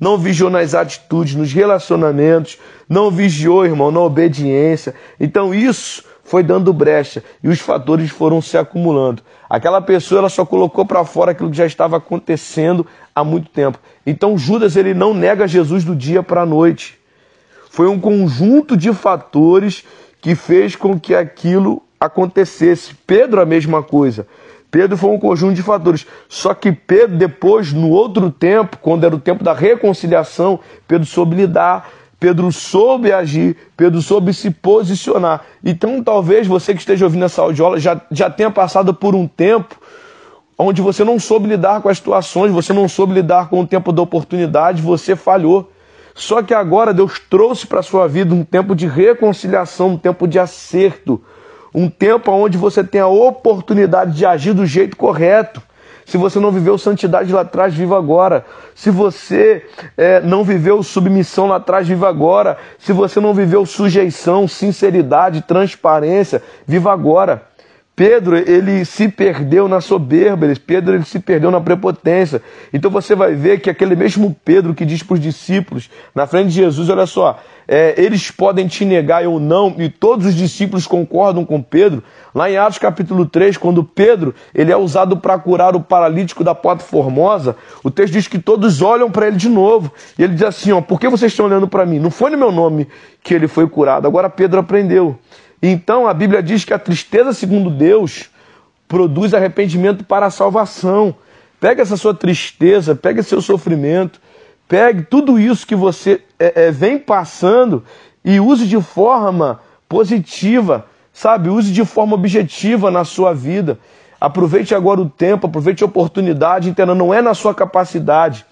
não vigiou nas atitudes, nos relacionamentos, não vigiou, irmão, na obediência. Então isso foi dando brecha e os fatores foram se acumulando. Aquela pessoa ela só colocou para fora aquilo que já estava acontecendo há muito tempo. Então Judas ele não nega Jesus do dia para a noite. Foi um conjunto de fatores que fez com que aquilo acontecesse. Pedro a mesma coisa. Pedro foi um conjunto de fatores. Só que Pedro depois, no outro tempo, quando era o tempo da reconciliação, Pedro soube lidar, Pedro soube agir, Pedro soube se posicionar. Então talvez você que esteja ouvindo essa audiola já, já tenha passado por um tempo onde você não soube lidar com as situações, você não soube lidar com o tempo da oportunidade, você falhou. Só que agora Deus trouxe para a sua vida um tempo de reconciliação, um tempo de acerto, um tempo onde você tem a oportunidade de agir do jeito correto. Se você não viveu santidade lá atrás, viva agora. Se você é, não viveu submissão lá atrás, viva agora. Se você não viveu sujeição, sinceridade, transparência, viva agora. Pedro, ele se perdeu na soberba, Pedro ele se perdeu na prepotência. Então você vai ver que aquele mesmo Pedro que diz para os discípulos, na frente de Jesus, olha só, é, eles podem te negar ou não, e todos os discípulos concordam com Pedro. Lá em Atos capítulo três, quando Pedro ele é usado para curar o paralítico da Porta Formosa, o texto diz que todos olham para ele de novo. E ele diz assim, ó, por que vocês estão olhando para mim? Não foi no meu nome que ele foi curado. Agora Pedro aprendeu. Então a Bíblia diz que a tristeza segundo Deus produz arrependimento para a salvação. Pega essa sua tristeza, pega esse seu sofrimento, pegue tudo isso que você é, é, vem passando e use de forma positiva, sabe? Use de forma objetiva na sua vida. Aproveite agora o tempo, aproveite a oportunidade, entenda, não é na sua capacidade.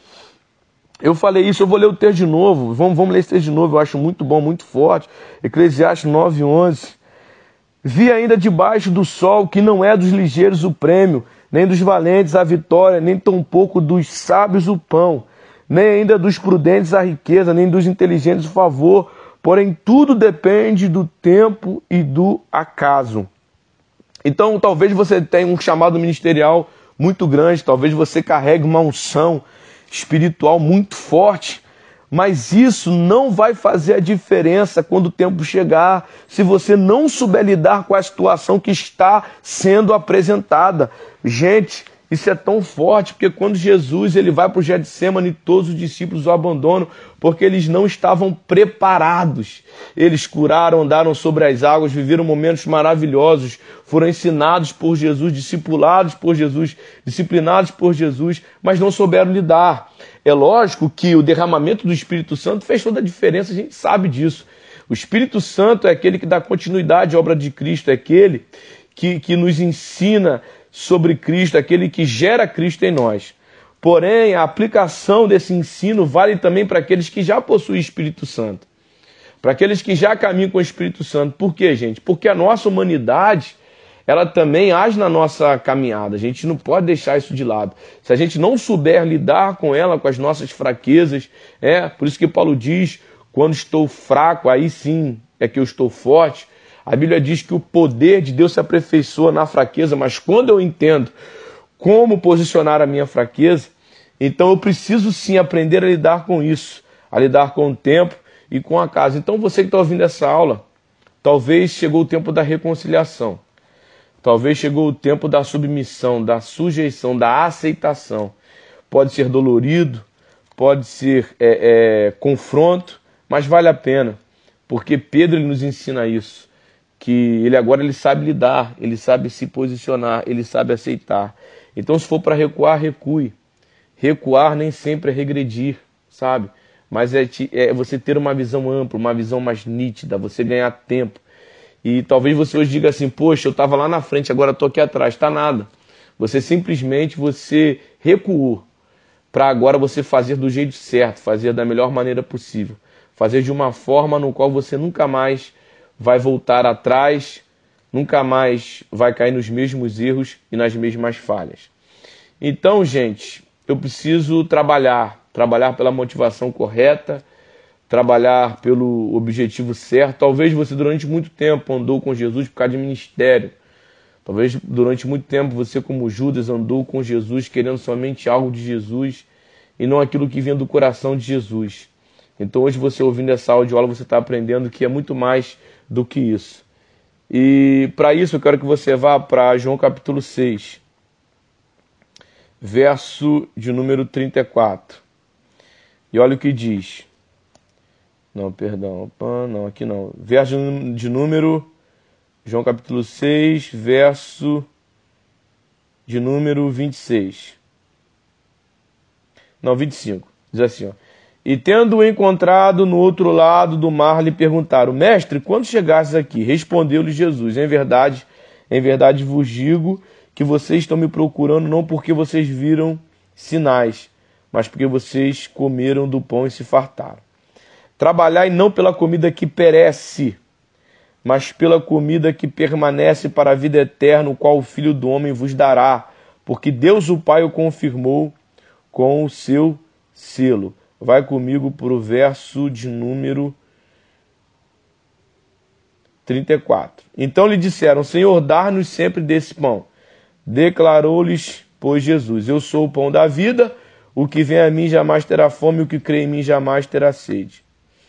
Eu falei isso, eu vou ler o texto de novo, vamos, vamos ler esse texto de novo, eu acho muito bom, muito forte. Eclesiastes nove, onze. Vi ainda debaixo do sol que não é dos ligeiros o prêmio, nem dos valentes a vitória, nem tampouco dos sábios o pão, nem ainda dos prudentes a riqueza, nem dos inteligentes o favor, porém tudo depende do tempo e do acaso. Então talvez você tenha um chamado ministerial muito grande, talvez você carregue uma unção espiritual muito forte, mas isso não vai fazer a diferença quando o tempo chegar, se você não souber lidar com a situação que está sendo apresentada. Gente, isso é tão forte, porque quando Jesus ele vai para o Getsemane, todos os discípulos o abandonam, porque eles não estavam preparados. Eles curaram, andaram sobre as águas, viveram momentos maravilhosos, foram ensinados por Jesus, discipulados por Jesus, disciplinados por Jesus, mas não souberam lidar. É lógico que o derramamento do Espírito Santo fez toda a diferença, a gente sabe disso. O Espírito Santo é aquele que dá continuidade à obra de Cristo, é aquele que, que nos ensina sobre Cristo, aquele que gera Cristo em nós. Porém, a aplicação desse ensino vale também para aqueles que já possuem o Espírito Santo. Para aqueles que já caminham com o Espírito Santo. Por quê, gente? Porque a nossa humanidade, ela também age na nossa caminhada. A gente não pode deixar isso de lado. Se a gente não souber lidar com ela, com as nossas fraquezas, é por isso que Paulo diz, quando estou fraco, aí sim é que eu estou forte. A Bíblia diz que o poder de Deus se aperfeiçoa na fraqueza, mas quando eu entendo como posicionar a minha fraqueza, então eu preciso sim aprender a lidar com isso, a lidar com o tempo e com a casa. Então você que está ouvindo essa aula, talvez chegou o tempo da reconciliação, talvez chegou o tempo da submissão, da sujeição, da aceitação. Pode ser dolorido, pode ser é, é, confronto, mas vale a pena, porque Pedro ele nos ensina isso. Que ele agora ele sabe lidar, ele sabe se posicionar, ele sabe aceitar. Então se for para recuar, recue. Recuar nem sempre é regredir, sabe? Mas é, é você ter uma visão ampla, uma visão mais nítida, você ganhar tempo. E talvez você hoje diga assim, poxa, eu estava lá na frente, agora estou aqui atrás. Está nada. Você simplesmente você recuou para agora você fazer do jeito certo, fazer da melhor maneira possível. Fazer de uma forma no qual você nunca mais vai voltar atrás, nunca mais vai cair nos mesmos erros e nas mesmas falhas. Então, gente, eu preciso trabalhar, trabalhar pela motivação correta, trabalhar pelo objetivo certo. Talvez você durante muito tempo andou com Jesus por causa de ministério. Talvez durante muito tempo você, como Judas, andou com Jesus querendo somente algo de Jesus. e não aquilo que vinha do coração de Jesus. Então hoje você ouvindo essa audioaula, você está aprendendo que é muito mais do que isso. E para isso eu quero que você vá para João capítulo seis, verso de número trinta e quatro. E olha o que diz. Não, perdão, opa, não, aqui não. Verso de número, João capítulo seis, verso de número vinte e seis. Não, vinte e cinco. Diz assim, ó. E tendo-o encontrado no outro lado do mar, lhe perguntaram: Mestre, quando chegastes aqui? Respondeu-lhe Jesus: Em verdade, em verdade vos digo que vocês estão me procurando não porque vocês viram sinais, mas porque vocês comeram do pão e se fartaram. Trabalhai não pela comida que perece, mas pela comida que permanece para a vida eterna, o qual o Filho do Homem vos dará, porque Deus o Pai o confirmou com o seu selo. Vai comigo para o verso de número trinta e quatro. Então lhe disseram: Senhor, dá-nos sempre desse pão. Declarou-lhes, pois, Jesus: Eu sou o pão da vida, o que vem a mim jamais terá fome, o que crê em mim jamais terá sede.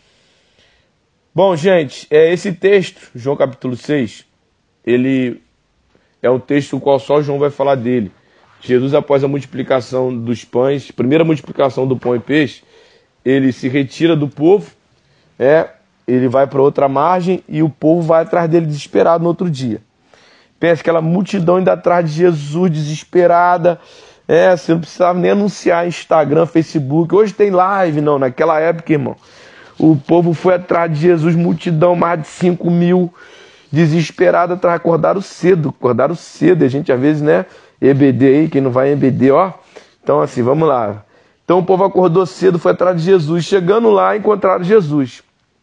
Bom, gente, é esse texto, João capítulo seis, ele é um texto no qual só João vai falar dele. Jesus, após a multiplicação dos pães, primeira multiplicação do pão e peixe, ele se retira do povo, é, ele vai para outra margem e o povo vai atrás dele desesperado no outro dia. Pensa aquela multidão indo atrás de Jesus, desesperada. É, você não precisava nem anunciar Instagram, Facebook. Hoje tem live, não. Naquela época, irmão, o povo foi atrás de Jesus, multidão, mais de cinco mil, desesperada, atrás, acordaram cedo, acordaram cedo. E a gente, às vezes, né, E B D aí, quem não vai em E B D, ó. Então, assim, vamos lá. Então o povo acordou cedo, foi atrás de Jesus. Chegando lá, encontraram Jesus.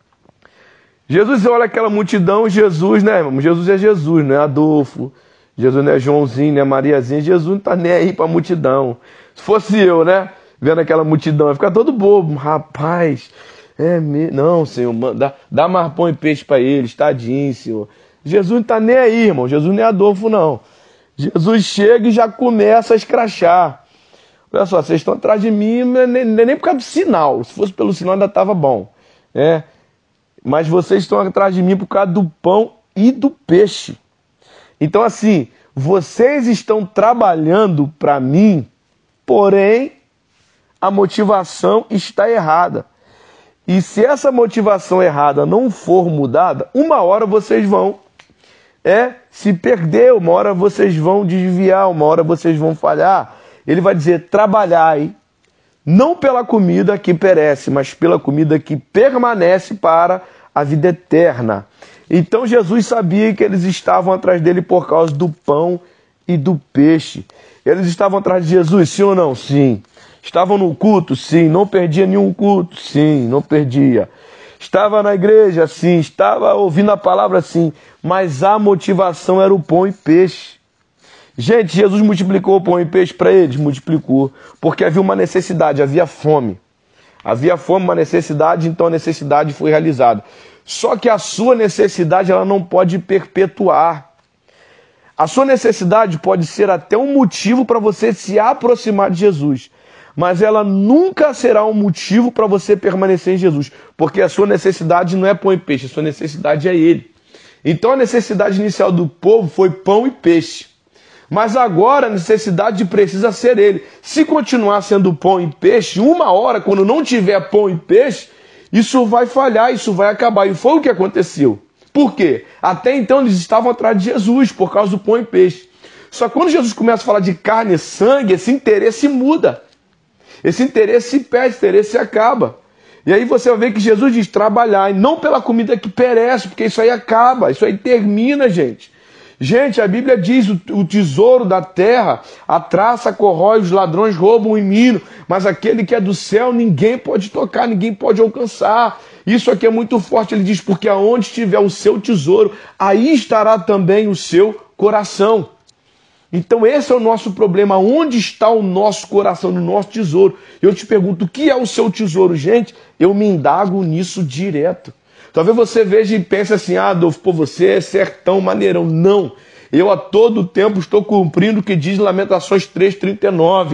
Jesus olha aquela multidão, Jesus, né, irmão? Jesus é Jesus, não é Adolfo. Jesus não é Joãozinho, não é Mariazinha. Jesus não tá nem aí pra multidão. Se fosse eu, né, vendo aquela multidão, eu ia ficar todo bobo. Rapaz, é mesmo. Não, Senhor, dá, dá mais pão e peixe pra eles, tadinho, Senhor. Jesus não tá nem aí, irmão. Jesus não é Adolfo, não. Jesus chega e já começa a escrachar. Olha só, vocês estão atrás de mim, nem, nem por causa do sinal. Se fosse pelo sinal ainda estava bom. É. Mas vocês estão atrás de mim por causa do pão e do peixe. Então assim, vocês estão trabalhando para mim, porém a motivação está errada. E se essa motivação errada não for mudada, uma hora vocês vão é, se perder, uma hora vocês vão desviar, uma hora vocês vão falhar. Ele vai dizer: trabalhai, não pela comida que perece, mas pela comida que permanece para a vida eterna. Então Jesus sabia que eles estavam atrás dele por causa do pão e do peixe. Eles estavam atrás de Jesus, sim ou não? Sim. Estavam no culto? Sim. Não perdia nenhum culto? Sim, não perdia. Estava na igreja? Sim. Estava ouvindo a palavra? Sim. Mas a motivação era o pão e peixe. Gente, Jesus multiplicou o pão e peixe para eles? Multiplicou. Porque havia uma necessidade, havia fome. Havia fome, uma necessidade, então a necessidade foi realizada. Só que a sua necessidade ela não pode perpetuar. A sua necessidade pode ser até um motivo para você se aproximar de Jesus. Mas ela nunca será um motivo para você permanecer em Jesus. Porque a sua necessidade não é pão e peixe, a sua necessidade é Ele. Então a necessidade inicial do povo foi pão e peixe. Mas agora a necessidade precisa ser Ele. Se continuar sendo pão e peixe, uma hora, quando não tiver pão e peixe, isso vai falhar, isso vai acabar. E foi o que aconteceu. Por quê? Até então eles estavam atrás de Jesus, por causa do pão e peixe. Só que quando Jesus começa a falar de carne e sangue, esse interesse muda. Esse interesse se perde, esse interesse se acaba. E aí você vai ver que Jesus diz: trabalhar, e não pela comida que perece, porque isso aí acaba, isso aí termina, gente. Gente, a Bíblia diz: o, o tesouro da terra, a traça corrói, os ladrões roubam e minam, mas aquele que é do céu ninguém pode tocar, ninguém pode alcançar. Isso aqui é muito forte, ele diz: porque aonde estiver o seu tesouro, aí estará também o seu coração. Então esse é o nosso problema. Onde está o nosso coração, no nosso tesouro? Eu te pergunto: o que é o seu tesouro? Gente, eu me indago nisso direto. Talvez você veja e pense assim: ah, Adolfo, pô, você é sertão, maneirão. Não, eu a todo tempo estou cumprindo o que diz Lamentações três, trinta e nove.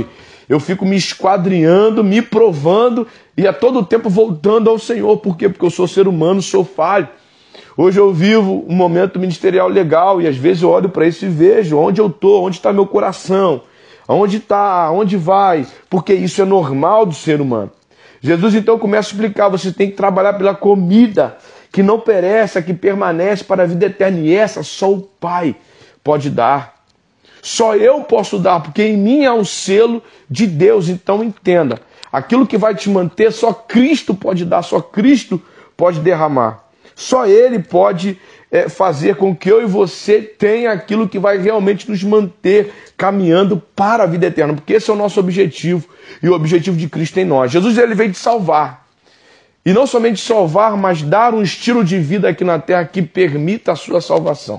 Eu fico me esquadrinhando, me provando e a todo tempo voltando ao Senhor. Por quê? Porque eu sou ser humano, sou falho. Hoje eu vivo um momento ministerial legal e às vezes eu olho para isso e vejo onde eu estou, onde está meu coração, onde está, onde vai, porque isso é normal do ser humano. Jesus então começa a explicar, você tem que trabalhar pela comida que não perece, que permanece para a vida eterna, e essa só o Pai pode dar. Só eu posso dar, porque em mim há o selo de Deus. Então entenda, aquilo que vai te manter, só Cristo pode dar, só Cristo pode derramar. Só Ele pode é, fazer com que eu e você tenha aquilo que vai realmente nos manter caminhando para a vida eterna, porque esse é o nosso objetivo e o objetivo de Cristo em nós. Jesus ele veio te salvar. E não somente salvar, mas dar um estilo de vida aqui na terra que permita a sua salvação.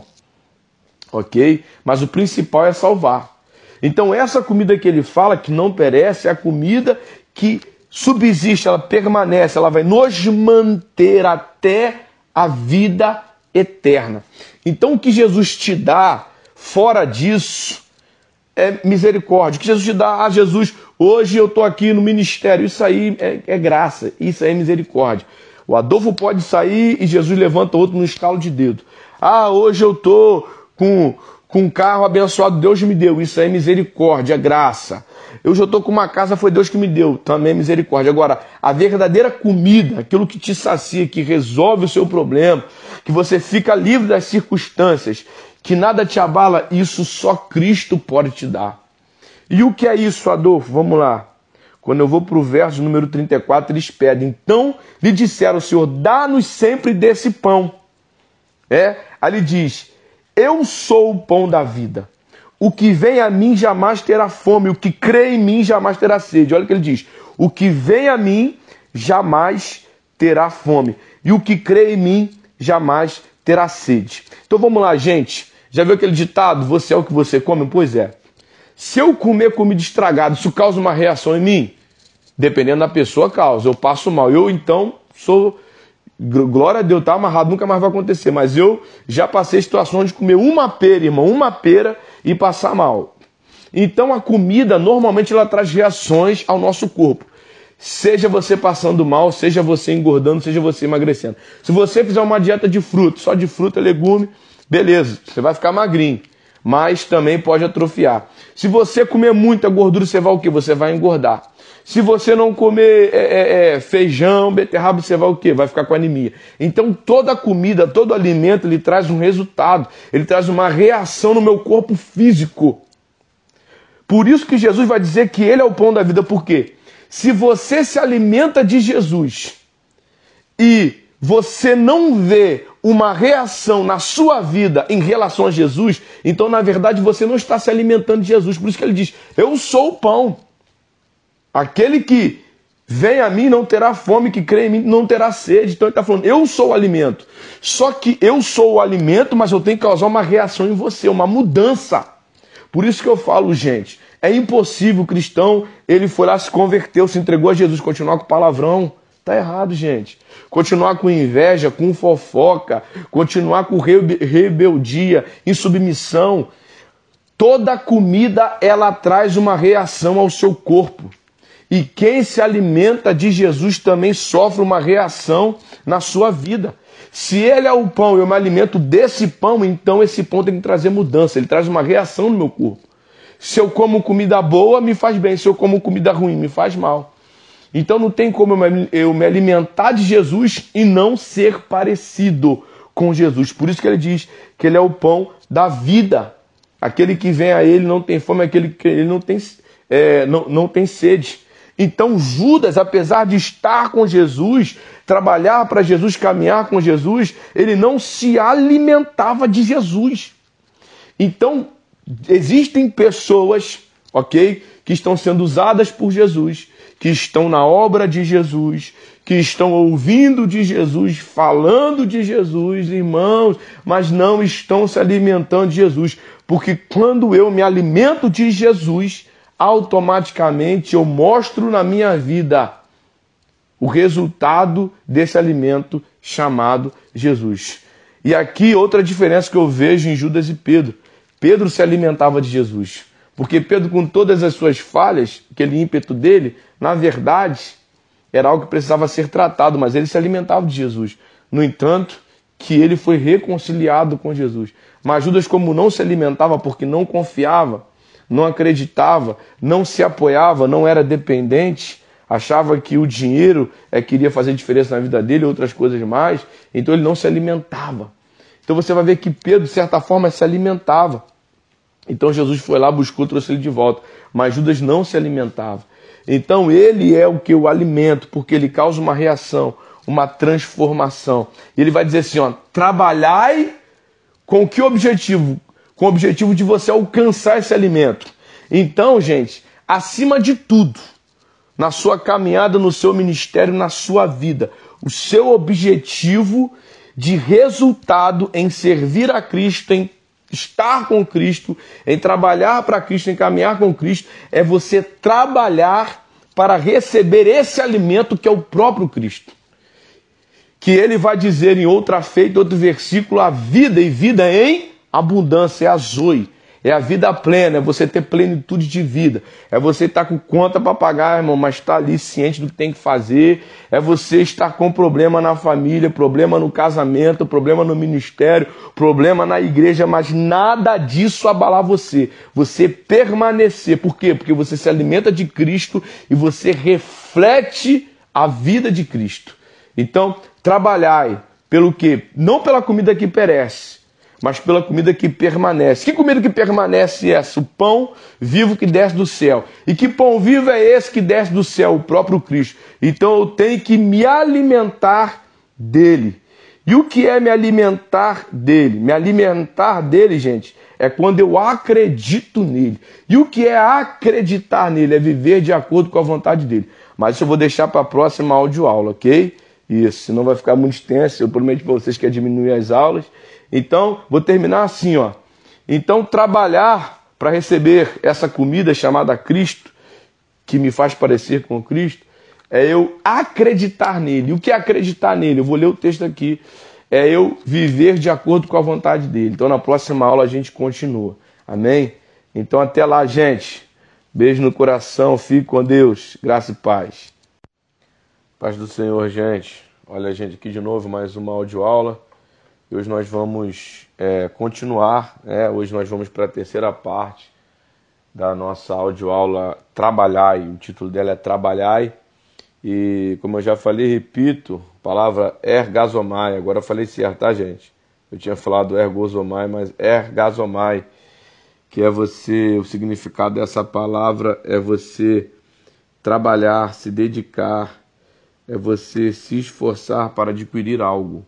Ok? Mas o principal é salvar. Então essa comida que ele fala, que não perece, é a comida que subsiste, ela permanece, ela vai nos manter até a vida eterna. Então o que Jesus te dá, fora disso, é misericórdia. O que Jesus te dá, ah, Jesus, hoje eu estou aqui no ministério, isso aí é, é graça, isso aí é misericórdia. O Adolfo pode sair e Jesus levanta outro no estalo de dedo. Ah, hoje eu estou com, com um carro abençoado, Deus me deu, isso aí é misericórdia, é graça. Hoje eu estou com uma casa, foi Deus que me deu, também é misericórdia. Agora, a verdadeira comida, aquilo que te sacia, que resolve o seu problema, que você fica livre das circunstâncias, que nada te abala, isso só Cristo pode te dar. E o que é isso, Adolfo? Vamos lá. Quando eu vou para o verso número trinta e quatro, eles pedem. Então lhe disseram, Senhor, dá-nos sempre desse pão. É? Aí ele diz, eu sou o pão da vida. O que vem a mim jamais terá fome, o que crê em mim jamais terá sede. Olha o que ele diz, o que vem a mim jamais terá fome, e o que crê em mim jamais terá sede. Então vamos lá, gente. Já viu aquele ditado, você é o que você come? Pois é. Se eu comer comida estragada, isso causa uma reação em mim? Dependendo da pessoa, causa. Eu passo mal. Eu, então, sou... Glória a Deus, tá amarrado, nunca mais vai acontecer. Mas eu já passei situações de comer uma pera, irmão, uma pera e passar mal. Então a comida, normalmente, ela traz reações ao nosso corpo. Seja você passando mal, seja você engordando, seja você emagrecendo. Se você fizer uma dieta de fruta, só de fruta, legume, beleza, você vai ficar magrinho. Mas também pode atrofiar. Se você comer muita gordura, você vai o quê? Você vai engordar. Se você não comer é, é, é, feijão, beterraba, você vai o quê? Vai ficar com anemia. Então toda comida, todo alimento, ele traz um resultado. Ele traz uma reação no meu corpo físico. Por isso que Jesus vai dizer que ele é o pão da vida. Por quê? Se você se alimenta de Jesus e você não vê uma reação na sua vida em relação a Jesus, então na verdade você não está se alimentando de Jesus. Por isso que ele diz, eu sou o pão. Aquele que vem a mim não terá fome, que crê em mim não terá sede. Então ele está falando, eu sou o alimento. Só que eu sou o alimento, mas eu tenho que causar uma reação em você, uma mudança. Por isso que eu falo, gente, é impossível o cristão, ele foi lá, se converteu, se entregou a Jesus, continuar com palavrão. Está errado, gente. Continuar com inveja, com fofoca, continuar com rebe- rebeldia, insubmissão. Toda comida, ela traz uma reação ao seu corpo. E quem se alimenta de Jesus também sofre uma reação na sua vida. Se ele é o pão e eu me alimento desse pão, então esse pão tem que trazer mudança. Ele traz uma reação no meu corpo. Se eu como comida boa, me faz bem. Se eu como comida ruim, me faz mal. Então não tem como eu me alimentar de Jesus e não ser parecido com Jesus. Por isso que ele diz que ele é o pão da vida. Aquele que vem a ele não tem fome, aquele que ele não tem, é, não, não tem sede. Então Judas, apesar de estar com Jesus, trabalhar para Jesus, caminhar com Jesus, ele não se alimentava de Jesus. Então existem pessoas, ok, que estão sendo usadas por Jesus, que estão na obra de Jesus, que estão ouvindo de Jesus, falando de Jesus, irmãos, mas não estão se alimentando de Jesus. Porque quando eu me alimento de Jesus, automaticamente eu mostro na minha vida o resultado desse alimento chamado Jesus. E aqui outra diferença que eu vejo em Judas e Pedro. Pedro se alimentava de Jesus, Porque Pedro, com todas as suas falhas, aquele ímpeto dele, na verdade, era algo que precisava ser tratado, mas ele se alimentava de Jesus. No entanto, que ele foi reconciliado com Jesus. Mas Judas, como não se alimentava porque não confiava, não acreditava, não se apoiava, não era dependente, achava que o dinheiro é que iria fazer diferença na vida dele, outras coisas mais, então ele não se alimentava. Então você vai ver que Pedro, de certa forma, se alimentava. Então Jesus foi lá, buscou, trouxe ele de volta. Mas Judas não se alimentava. Então ele é o que? O alimento, porque ele causa uma reação, uma transformação. E ele vai dizer assim, ó, trabalhai com que objetivo? Com o objetivo de você alcançar esse alimento. Então, gente, acima de tudo, na sua caminhada, no seu ministério, na sua vida, o seu objetivo de resultado em servir a Cristo, em estar com Cristo, em trabalhar para Cristo, em caminhar com Cristo, é você trabalhar para receber esse alimento que é o próprio Cristo. Que ele vai dizer em outra feita, outro versículo, a vida e vida em abundância, é a zoe. É a vida plena, é você ter plenitude de vida. É você estar com conta para pagar, irmão, mas estar ali ciente do que tem que fazer. É você estar com problema na família, problema no casamento, problema no ministério, problema na igreja, mas nada disso abalar você. Você permanecer. Por quê? Porque você se alimenta de Cristo e você reflete a vida de Cristo. Então, trabalhai pelo quê? Não pela comida que perece, mas pela comida que permanece. Que comida que permanece é essa? O pão vivo que desce do céu. E que pão vivo é esse que desce do céu? O próprio Cristo. Então eu tenho que me alimentar dele. E o que é me alimentar dele? Me alimentar dele, gente, é quando eu acredito nele. E o que é acreditar nele? É viver de acordo com a vontade dele. Mas isso eu vou deixar para a próxima audioaula, ok? Isso, senão vai ficar muito extenso. Eu prometo para vocês que é diminuir as aulas. Então, vou terminar assim, ó. Então, trabalhar para receber essa comida chamada Cristo, que me faz parecer com Cristo, é eu acreditar nele. O que é acreditar nele? Eu vou ler o texto aqui. É eu viver de acordo com a vontade dele. Então, na próxima aula a gente continua. Amém? Então, até lá, gente. Beijo no coração. Fique com Deus. Graça e paz. Paz do Senhor, gente. Olha a gente aqui de novo, mais uma audioaula. E hoje nós vamos é, continuar, né? Hoje nós vamos para a terceira parte da nossa audioaula Trabalhai. O título dela é Trabalhai. E como eu já falei, repito, a palavra ergazomai. Agora eu falei certo, tá, gente? Eu tinha falado ergozomai, mas ergazomai, que é você, o significado dessa palavra é você trabalhar, se dedicar, é você se esforçar para adquirir algo.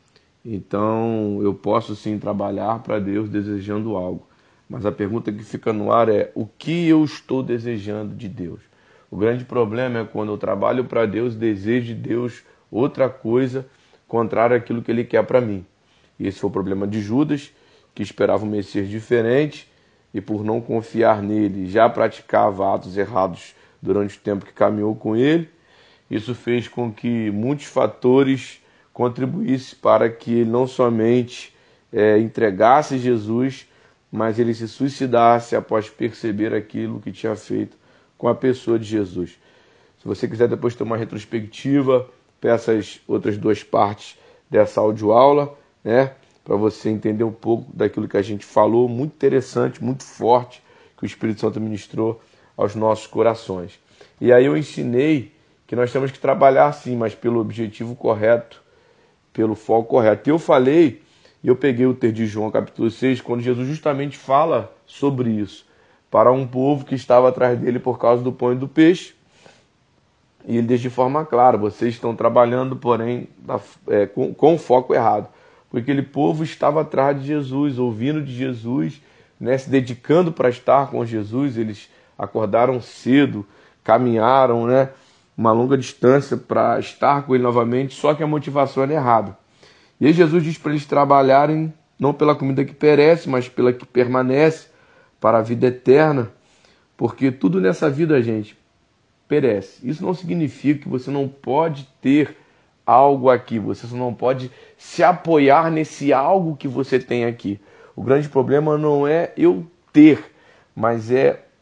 Então, eu posso sim trabalhar para Deus desejando algo. Mas a pergunta que fica no ar é: o que eu estou desejando de Deus? O grande problema é quando eu trabalho para Deus, desejo de Deus outra coisa contrária àquilo que Ele quer para mim. E esse foi o problema de Judas, que esperava um Messias diferente e por não confiar nele já praticava atos errados durante o tempo que caminhou com ele. Isso fez com que muitos fatores contribuísse para que ele não somente é, entregasse Jesus, mas ele se suicidasse após perceber aquilo que tinha feito com a pessoa de Jesus. Se você quiser depois ter uma retrospectiva, peça as outras duas partes dessa audioaula, né, para você entender um pouco daquilo que a gente falou, muito interessante, muito forte, que o Espírito Santo ministrou aos nossos corações. E aí eu ensinei que nós temos que trabalhar sim, mas pelo objetivo correto, pelo foco correto. Eu falei, e eu peguei o texto de João capítulo seis, quando Jesus justamente fala sobre isso, para um povo que estava atrás dele por causa do pão e do peixe, e ele diz de forma clara: vocês estão trabalhando, porém, é, com, com o foco errado, porque aquele povo estava atrás de Jesus, ouvindo de Jesus, né, se dedicando para estar com Jesus. Eles acordaram cedo, caminharam, né, uma longa distância para estar com ele novamente, só que a motivação era errada. E aí Jesus diz para eles trabalharem não pela comida que perece, mas pela que permanece, para a vida eterna, porque tudo nessa vida, gente, perece. Isso não significa que você não pode ter algo aqui, você só não pode se apoiar nesse algo que você tem aqui. O grande problema não é eu ter, mas é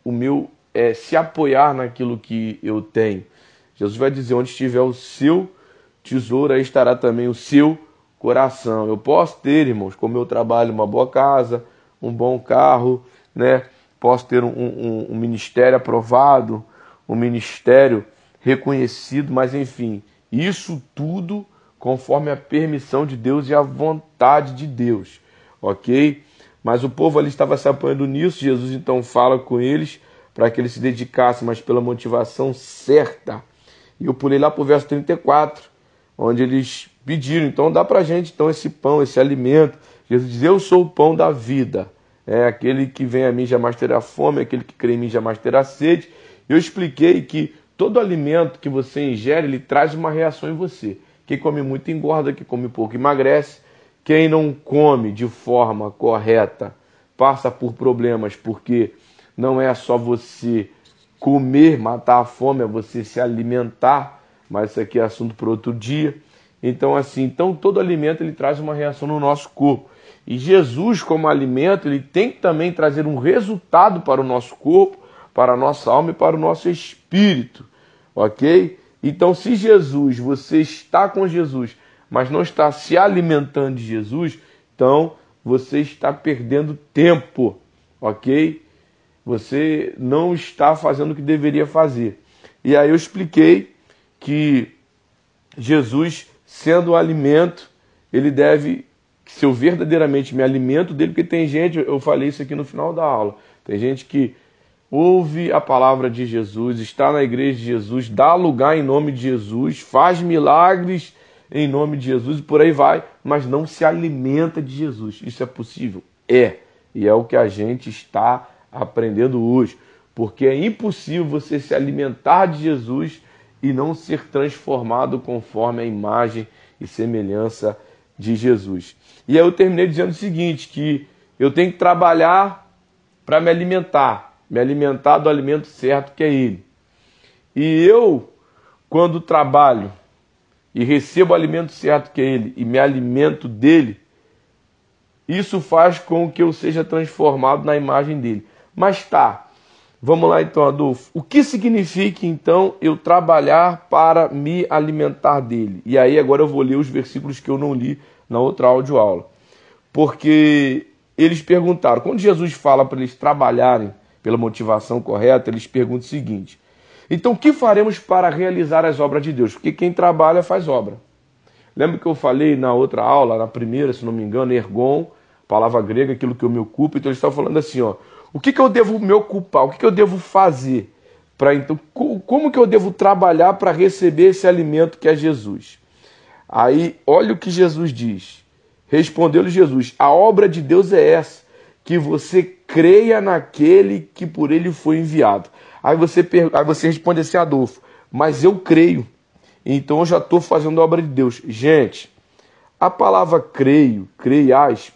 o meu é, se apoiar naquilo que eu tenho. Jesus vai dizer, onde estiver o seu tesouro, aí estará também o seu coração. Eu posso ter, irmãos, como eu trabalho, uma boa casa, um bom carro, né? Posso ter um, um, um ministério aprovado, um ministério reconhecido, mas enfim, isso tudo conforme a permissão de Deus e a vontade de Deus, ok? Mas o povo ali estava se apoiando nisso, Jesus então fala com eles para que eles se dedicassem, mas pela motivação certa. E eu pulei lá para o verso trinta e quatro, onde eles pediram, então dá para a gente então, esse pão, esse alimento. Jesus diz, eu sou o pão da vida. É, aquele que vem a mim jamais terá fome, aquele que crê em mim jamais terá sede. Eu expliquei que todo alimento que você ingere, ele traz uma reação em você. Quem come muito engorda, quem come pouco emagrece. Quem não come de forma correta passa por problemas, porque não é só você comer, matar a fome, é você se alimentar, mas isso aqui é assunto para outro dia. Então, assim, então todo alimento ele traz uma reação no nosso corpo. E Jesus, como alimento, ele tem que também trazer um resultado para o nosso corpo, para a nossa alma e para o nosso espírito, ok? Então, se Jesus, você está com Jesus, mas não está se alimentando de Jesus, então você está perdendo tempo, ok? Você não está fazendo o que deveria fazer. E aí eu expliquei que Jesus, sendo o alimento, ele deve, se eu verdadeiramente me alimento dele, porque tem gente, eu falei isso aqui no final da aula, tem gente que ouve a palavra de Jesus, está na igreja de Jesus, dá lugar em nome de Jesus, faz milagres em nome de Jesus e por aí vai, mas não se alimenta de Jesus. Isso é possível? É. E é o que a gente está aprendendo hoje. Porque é impossível você se alimentar de Jesus e não ser transformado conforme a imagem e semelhança de Jesus. E aí eu terminei dizendo o seguinte, que eu tenho que trabalhar para me alimentar, me alimentar do alimento certo que é Ele. E eu, quando trabalho e recebo o alimento certo que é Ele e me alimento dele, isso faz com que eu seja transformado na imagem dele. Mas tá, vamos lá então, Adolfo. O que significa então eu trabalhar para me alimentar dele? E aí agora eu vou ler os versículos que eu não li na outra audioaula. Porque eles perguntaram, quando Jesus fala para eles trabalharem pela motivação correta, eles perguntam o seguinte, então o que faremos para realizar as obras de Deus? Porque quem trabalha faz obra. Lembra que eu falei na outra aula, na primeira, se não me engano, ergon, palavra grega, aquilo que eu me ocupo. Então eles estavam falando assim, ó, o que, que eu devo me ocupar? O que, que eu devo fazer? Pra, então, como que eu devo trabalhar para receber esse alimento que é Jesus? Aí, olha o que Jesus diz. Respondeu-lhe Jesus, a obra de Deus é essa, que você creia naquele que por ele foi enviado. Aí você, aí você responde assim, Adolfo, mas eu creio, então eu já estou fazendo a obra de Deus. Gente, a palavra creio, creias,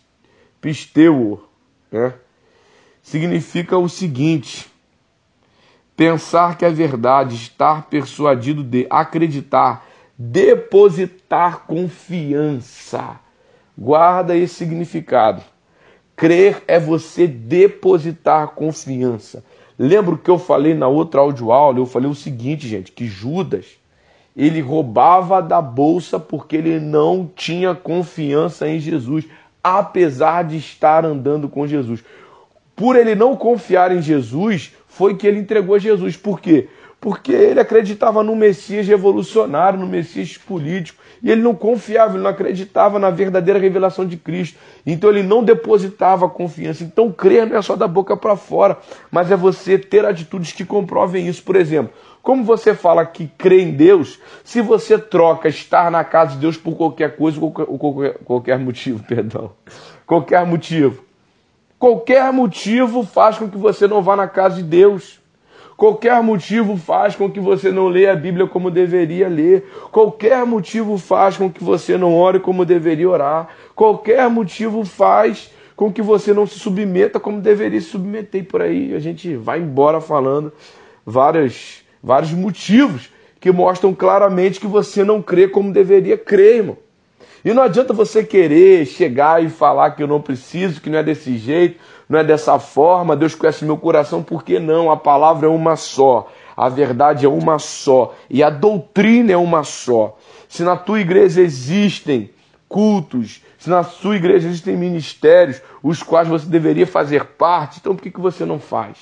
pisteu, né, significa o seguinte, pensar que é verdade, estar persuadido de, acreditar, depositar confiança. Guarda esse significado. Crer é você depositar confiança. Lembra que eu falei na outra audioaula? Eu falei o seguinte, gente, que Judas, ele roubava da bolsa porque ele não tinha confiança em Jesus, apesar de estar andando com Jesus. Por ele não confiar em Jesus, foi que ele entregou a Jesus. Por quê? Porque ele acreditava no Messias revolucionário, no Messias político, e ele não confiava, ele não acreditava na verdadeira revelação de Cristo. Então ele não depositava confiança. Então crer não é só da boca para fora, mas é você ter atitudes que comprovem isso. Por exemplo, como você fala que crê em Deus, se você troca estar na casa de Deus por qualquer coisa, qualquer, qualquer, qualquer motivo, perdão, qualquer motivo. Qualquer motivo faz com que você não vá na casa de Deus. Qualquer motivo faz com que você não leia a Bíblia como deveria ler. Qualquer motivo faz com que você não ore como deveria orar. Qualquer motivo faz com que você não se submeta como deveria se submeter. E por aí a gente vai embora falando vários, vários motivos que mostram claramente que você não crê como deveria crer, irmão. E não adianta você querer chegar e falar que eu não preciso, que não é desse jeito, não é dessa forma, Deus conhece meu coração, por que não? A palavra é uma só, a verdade é uma só, e a doutrina é uma só. Se na tua igreja existem cultos, se na sua igreja existem ministérios, os quais você deveria fazer parte, então por que que você não faz?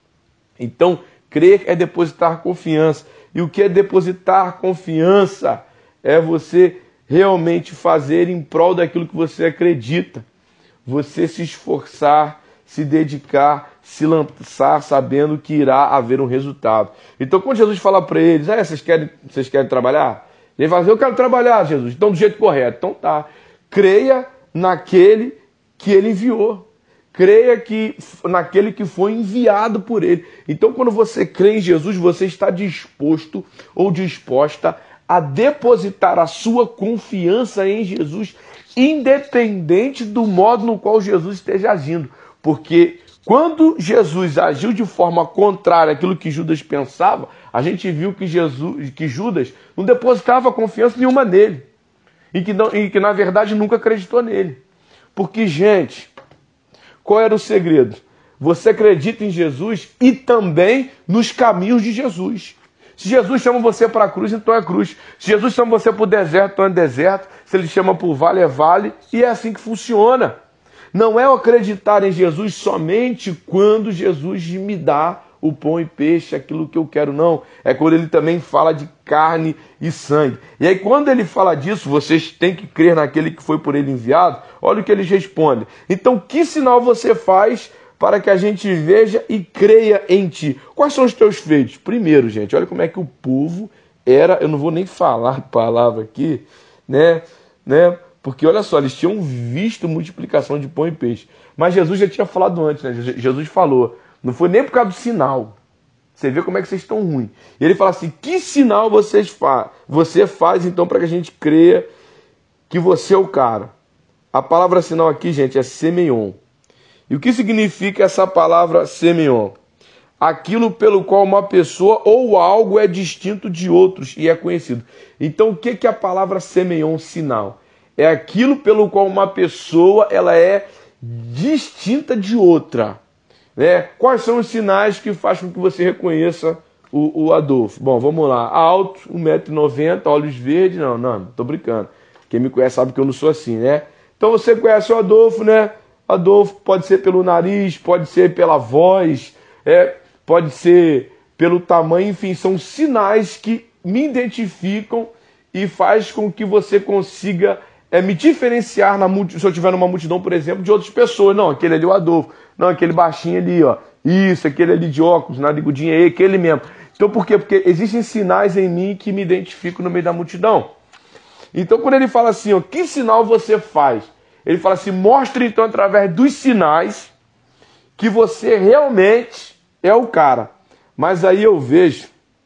Então, crer é depositar confiança. E o que é depositar confiança? É você realmente fazer em prol daquilo que você acredita. Você se esforçar, se dedicar, se lançar sabendo que irá haver um resultado. Então, quando Jesus fala para eles, ah, vocês querem, vocês querem trabalhar? Ele fala assim, eu quero trabalhar, Jesus. Então, do jeito correto. Então tá. Creia naquele que ele enviou. Creia que, naquele que foi enviado por ele. Então, quando você crê em Jesus, você está disposto ou disposta a depositar a sua confiança em Jesus, independente do modo no qual Jesus esteja agindo. Porque quando Jesus agiu de forma contrária àquilo que Judas pensava, a gente viu que, Jesus, que Judas não depositava confiança nenhuma nele. E que, não, e que, na verdade, nunca acreditou nele. Porque, gente, qual era o segredo? Você acredita em Jesus e também nos caminhos de Jesus. Se Jesus chama você para a cruz, então é cruz. Se Jesus chama você para o deserto, então é deserto. Se ele chama para o vale, é vale. E é assim que funciona. Não é acreditar em Jesus somente quando Jesus me dá o pão e peixe, aquilo que eu quero, não. É quando ele também fala de carne e sangue. E aí quando ele fala disso, vocês têm que crer naquele que foi por ele enviado. Olha o que eles respondem. Então, que sinal você faz para que a gente veja e creia em ti? Quais são os teus feitos? Primeiro, gente, olha como é que o povo era, eu não vou nem falar a palavra aqui, né, né? Porque olha só, eles tinham visto multiplicação de pão e peixe. Mas Jesus já tinha falado antes, né? Jesus falou, não foi nem por causa do sinal. Você vê como é que vocês estão ruins. E ele fala assim, que sinal vocês fa você faz então para que a gente creia que você é o cara? A palavra sinal aqui, gente, é semeion. E o que significa essa palavra semeion? Aquilo pelo qual uma pessoa ou algo é distinto de outros e é conhecido. Então o que que é a palavra semeion, sinal? É aquilo pelo qual uma pessoa ela é distinta de outra. Né? Quais são os sinais que fazem com que você reconheça o, o Adolfo? Bom, vamos lá. Alto, um metro e noventa, olhos verdes. Não, não, tô brincando. Quem me conhece sabe que eu não sou assim, né? Então você conhece o Adolfo, né? Adolfo pode ser pelo nariz, pode ser pela voz, é, pode ser pelo tamanho, enfim, são sinais que me identificam e faz com que você consiga é, me diferenciar na multidão, se eu estiver numa multidão, por exemplo, de outras pessoas. Não, aquele ali é o Adolfo. Não, aquele baixinho ali, ó. Isso, aquele ali de óculos, narigudinho, é aquele mesmo. Então por quê? Porque existem sinais em mim que me identificam no meio da multidão. Então quando ele fala assim, ó, que sinal você faz? Ele fala assim, mostre então através dos sinais que você realmente é o cara. Mas aí eu vejo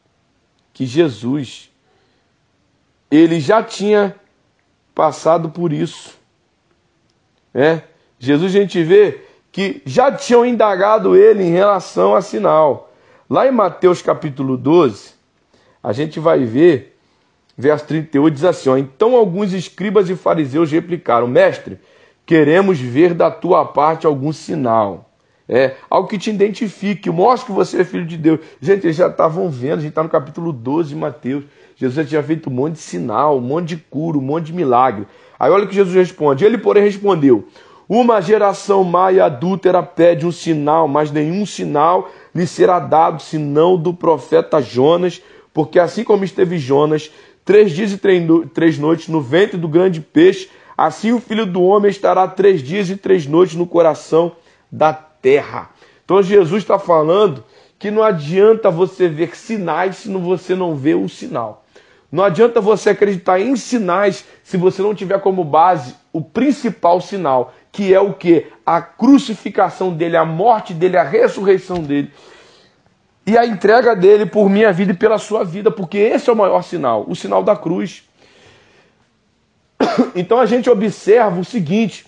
que Jesus, ele já tinha passado por isso. É? Jesus a gente vê que já tinham indagado ele em relação a sinal. Lá em Mateus capítulo doze, a gente vai ver, verso trinta e oito, diz assim, ó, então alguns escribas e fariseus replicaram, mestre, queremos ver da tua parte algum sinal. É, algo que te identifique, mostre que você é filho de Deus. Gente, eles já estavam vendo, a gente está no capítulo doze de Mateus. Jesus já tinha feito um monte de sinal, um monte de cura, um monte de milagre. Aí olha o que Jesus responde. Ele, porém, respondeu, uma geração má e adúltera pede um sinal, mas nenhum sinal lhe será dado, senão do profeta Jonas, porque assim como esteve Jonas, três dias e três noites no ventre do grande peixe, assim o Filho do Homem estará três dias e três noites no coração da terra. Então Jesus está falando que não adianta você ver sinais se você não vê o sinal. Não adianta você acreditar em sinais se você não tiver como base o principal sinal, que é o quê? A crucificação dele, a morte dele, a ressurreição dele e a entrega dele por minha vida e pela sua vida, porque esse é o maior sinal, o sinal da cruz. Então a gente observa o seguinte,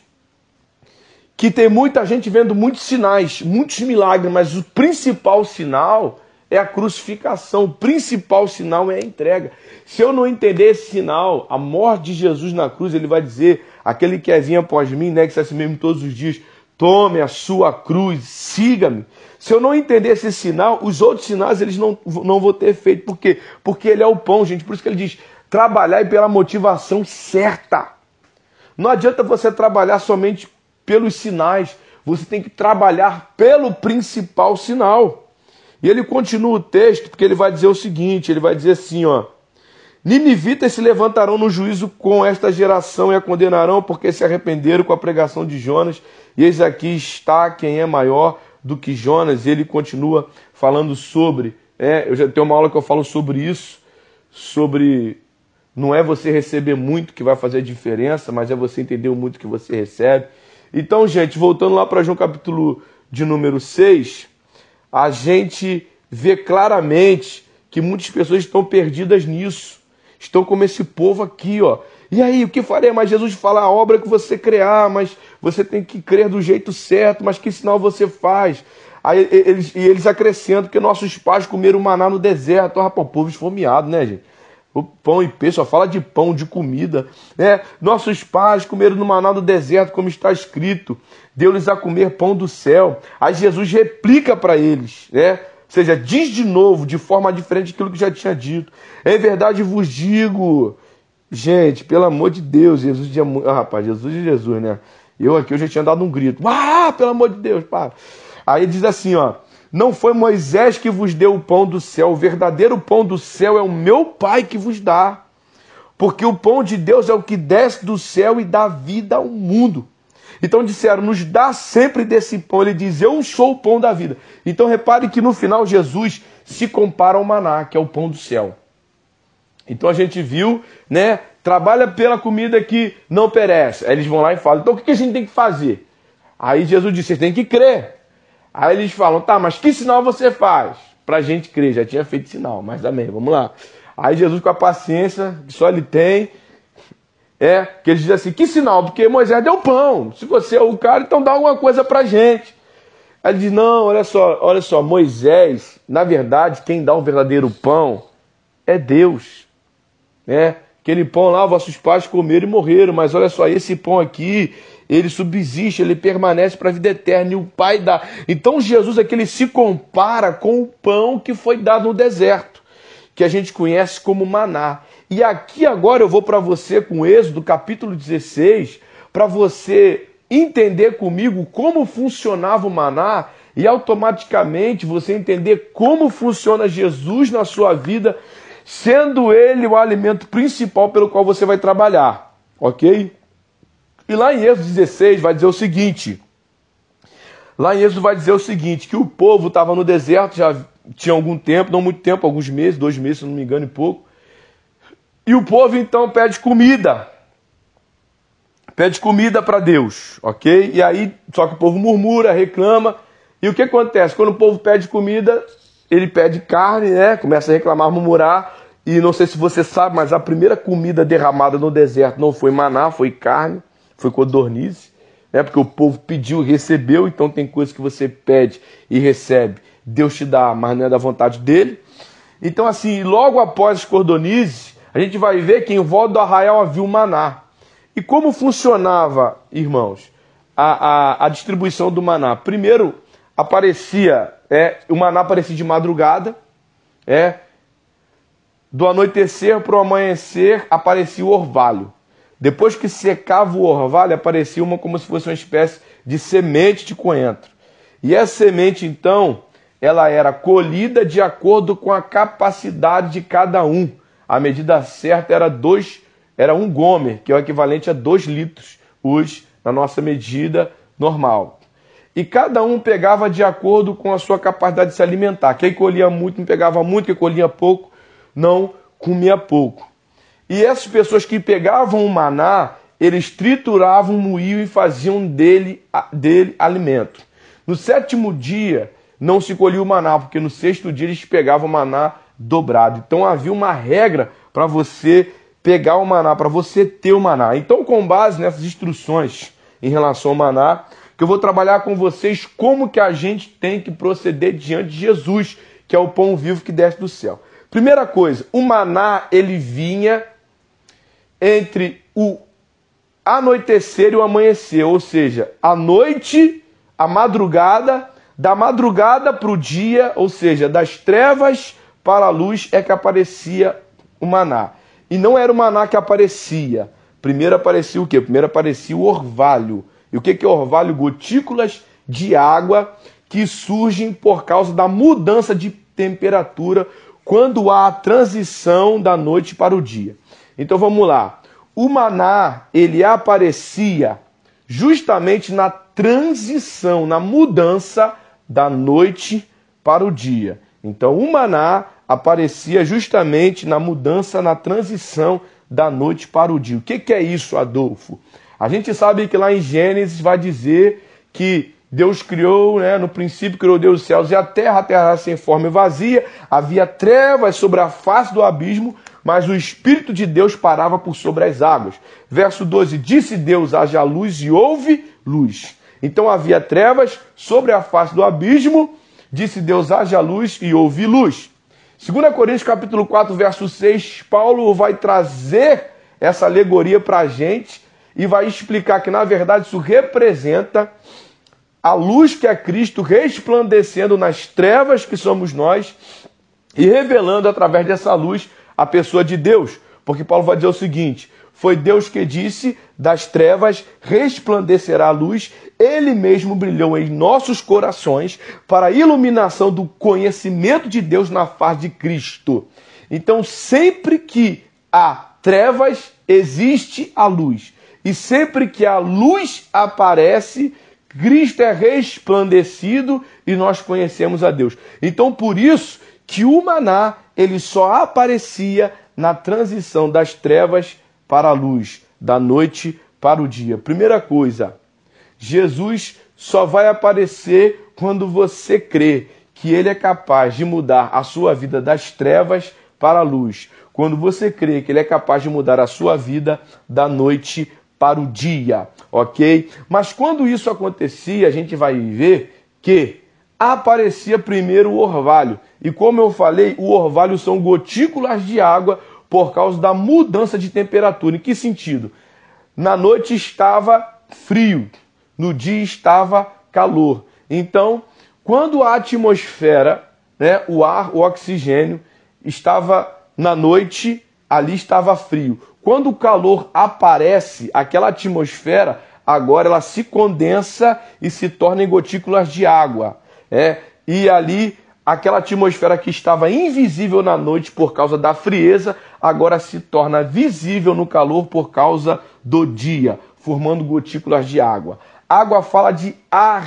que tem muita gente vendo muitos sinais, muitos milagres, mas o principal sinal é a crucificação. O principal sinal é a entrega. Se eu não entender esse sinal, a morte de Jesus na cruz, ele vai dizer, aquele que é vir após mim, né, que se a si mesmo todos os dias, tome a sua cruz, siga-me. Se eu não entender esse sinal, os outros sinais eles não, não vão ter efeito. Por quê? Porque ele é o pão, gente. Por isso que ele diz, trabalhar pela motivação certa. Não adianta você trabalhar somente pelos sinais. Você tem que trabalhar pelo principal sinal. E ele continua o texto, porque ele vai dizer o seguinte, ele vai dizer assim, ó. Ninivitas se levantarão no juízo com esta geração e a condenarão, porque se arrependeram com a pregação de Jonas. E eis aqui está quem é maior do que Jonas. E ele continua falando sobre, é, eu já tenho uma aula que eu falo sobre isso, sobre não é você receber muito que vai fazer diferença, mas é você entender o muito que você recebe. Então, gente, voltando lá para João capítulo de número seis, a gente vê claramente que muitas pessoas estão perdidas nisso. Estão como esse povo aqui, ó. E aí, o que farei? Mas Jesus fala, a obra que você criar, mas você tem que crer do jeito certo, mas que sinal você faz? Aí eles, e eles acrescentam que nossos pais comeram maná no deserto. Oh, rapaz, o povo esfomeado, né, gente? O pão e peixe, só fala de pão, de comida. Né? Nossos pais comeram no maná do deserto, como está escrito. Deu-lhes a comer pão do céu. Aí Jesus replica para eles, né? Ou seja, diz de novo, de forma diferente daquilo que já tinha dito. Em verdade vos digo, gente, pelo amor de Deus, Jesus de ah, rapaz, Jesus e Jesus, né? Eu aqui eu já tinha dado um grito. Ah, pelo amor de Deus, para. Aí diz assim, ó. Não foi Moisés que vos deu o pão do céu, o verdadeiro pão do céu é o meu Pai que vos dá. Porque o pão de Deus é o que desce do céu e dá vida ao mundo. Então disseram, nos dá sempre desse pão. Ele diz, eu sou o pão da vida. Então repare que no final Jesus se compara ao maná, que é o pão do céu. Então a gente viu, né? Trabalha pela comida que não perece. Aí eles vão lá e falam, então o que a gente tem que fazer? Aí Jesus disse, vocês têm que crer. Aí eles falam, tá, mas que sinal você faz? Pra gente crer, já tinha feito sinal, mas amém, vamos lá. Aí Jesus com a paciência que só ele tem, é, que ele diz assim, que sinal? Porque Moisés deu pão, se você é o cara, então dá alguma coisa pra gente. Aí ele diz, não, olha só, olha só, Moisés, na verdade, quem dá o verdadeiro pão é Deus, né? Aquele pão lá, vossos pais comeram e morreram, mas olha só, esse pão aqui, ele subsiste, ele permanece para a vida eterna e o Pai dá. Então Jesus aqui ele se compara com o pão que foi dado no deserto, que a gente conhece como maná. E aqui agora eu vou para você com Êxodo capítulo dezesseis, para você entender comigo como funcionava o maná e automaticamente você entender como funciona Jesus na sua vida, sendo ele o alimento principal pelo qual você vai trabalhar, ok? E lá em Êxodo dezesseis vai dizer o seguinte, lá em Êxodo vai dizer o seguinte, que o povo estava no deserto, já tinha algum tempo, não muito tempo, alguns meses, dois meses, se não me engano, e pouco, e o povo então pede comida, pede comida para Deus, ok? E aí, só que o povo murmura, reclama, e o que acontece? Quando o povo pede comida, ele pede carne, né? Começa a reclamar, murmurar, e não sei se você sabe, mas a primeira comida derramada no deserto não foi maná, foi carne, foi codorniz, né? Porque o povo pediu e recebeu, então tem coisas que você pede e recebe, Deus te dá, mas não é da vontade dele. Então assim, logo após as codornizes, a gente vai ver que em volta do arraial havia o maná. E como funcionava, irmãos, a, a, a distribuição do maná? Primeiro, aparecia, é, o maná aparecia de madrugada, é, do anoitecer para o amanhecer aparecia o orvalho. Depois que secava o orvalho, aparecia uma como se fosse uma espécie de semente de coentro. E essa semente, então, ela era colhida de acordo com a capacidade de cada um. A medida certa era, dois, era um gomer, que é o equivalente a dois litros, hoje, na nossa medida normal. E cada um pegava de acordo com a sua capacidade de se alimentar. Quem colhia muito não pegava muito, quem colhia pouco não comia pouco. E essas pessoas que pegavam o maná, eles trituravam, moíam e faziam dele, dele alimento. No sétimo dia não se colhia o maná, porque no sexto dia eles pegavam o maná dobrado. Então havia uma regra para você pegar o maná, para você ter o maná. Então, com base nessas instruções em relação ao maná, que eu vou trabalhar com vocês como que a gente tem que proceder diante de Jesus, que é o pão vivo que desce do céu. Primeira coisa, o maná, ele vinha entre o anoitecer e o amanhecer, ou seja, a noite, a madrugada, da madrugada para o dia, ou seja, das trevas para a luz é que aparecia o maná. E não era o maná que aparecia. Primeiro aparecia o quê? Primeiro aparecia o orvalho. E o que é orvalho? Gotículas de água que surgem por causa da mudança de temperatura quando há a transição da noite para o dia. Então vamos lá. O maná, ele aparecia justamente na transição, na mudança da noite para o dia. Então o maná aparecia justamente na mudança, na transição da noite para o dia. O que, que é isso, Adolfo? A gente sabe que lá em Gênesis vai dizer que Deus criou, né, no princípio criou Deus os céus e a terra, a terra sem forma e vazia, havia trevas sobre a face do abismo, mas o Espírito de Deus parava por sobre as águas. Verso doze, disse Deus, haja luz e houve luz. Então havia trevas sobre a face do abismo, disse Deus, haja luz e houve luz. segunda Coríntios capítulo quatro, verso seis, Paulo vai trazer essa alegoria para a gente e vai explicar que, na verdade, isso representa a luz que é Cristo resplandecendo nas trevas que somos nós e revelando através dessa luz a pessoa de Deus. Porque Paulo vai dizer o seguinte, foi Deus que disse, das trevas resplandecerá a luz, ele mesmo brilhou em nossos corações para a iluminação do conhecimento de Deus na face de Cristo. Então, sempre que há trevas, existe a luz. E sempre que a luz aparece, Cristo é resplandecido e nós conhecemos a Deus. Então, por isso que o maná, ele só aparecia na transição das trevas para a luz, da noite para o dia. Primeira coisa, Jesus só vai aparecer quando você crê que ele é capaz de mudar a sua vida das trevas para a luz. Quando você crê que ele é capaz de mudar a sua vida da noite para o dia, ok? Mas quando isso acontecia, a gente vai ver que aparecia primeiro o orvalho. E como eu falei, o orvalho são gotículas de água por causa da mudança de temperatura. Em que sentido? Na noite estava frio, no dia estava calor. Então, quando a atmosfera, né, o ar, o oxigênio, estava na noite, ali estava frio. Quando o calor aparece, aquela atmosfera, agora ela se condensa e se torna em gotículas de água. É? E ali, aquela atmosfera que estava invisível na noite por causa da frieza, agora se torna visível no calor por causa do dia, formando gotículas de água. Água fala de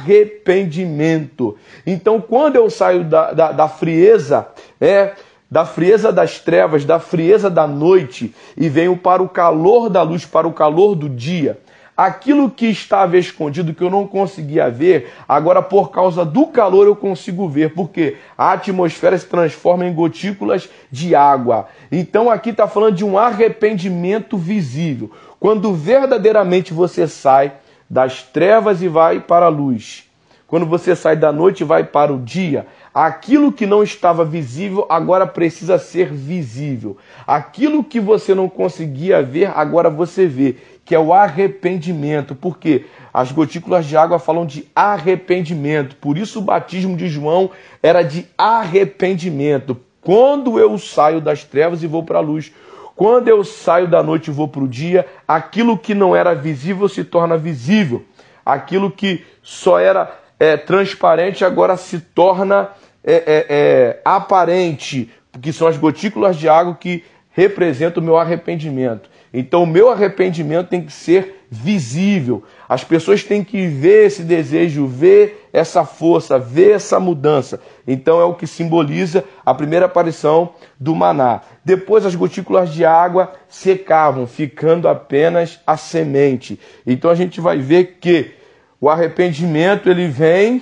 arrependimento. Então, quando eu saio da, da, da frieza, é, da frieza das trevas, da frieza da noite, e venho para o calor da luz, para o calor do dia, aquilo que estava escondido, que eu não conseguia ver, agora por causa do calor eu consigo ver, porque a atmosfera se transforma em gotículas de água. Então aqui está falando de um arrependimento visível. Quando verdadeiramente você sai das trevas e vai para a luz, quando você sai da noite e vai para o dia, aquilo que não estava visível agora precisa ser visível. Aquilo que você não conseguia ver, agora você vê, que é o arrependimento. Porque as gotículas de água falam de arrependimento. Por isso o batismo de João era de arrependimento. Quando eu saio das trevas e vou para a luz, quando eu saio da noite e vou para o dia, aquilo que não era visível se torna visível. Aquilo que só era é, transparente agora se torna é, é, é, aparente, porque são as gotículas de água que representam o meu arrependimento. Então o meu arrependimento tem que ser visível. As pessoas têm que ver esse desejo, ver essa força, ver essa mudança. Então é o que simboliza a primeira aparição do maná. Depois as gotículas de água secavam, ficando apenas a semente. Então a gente vai ver que o arrependimento ele vem,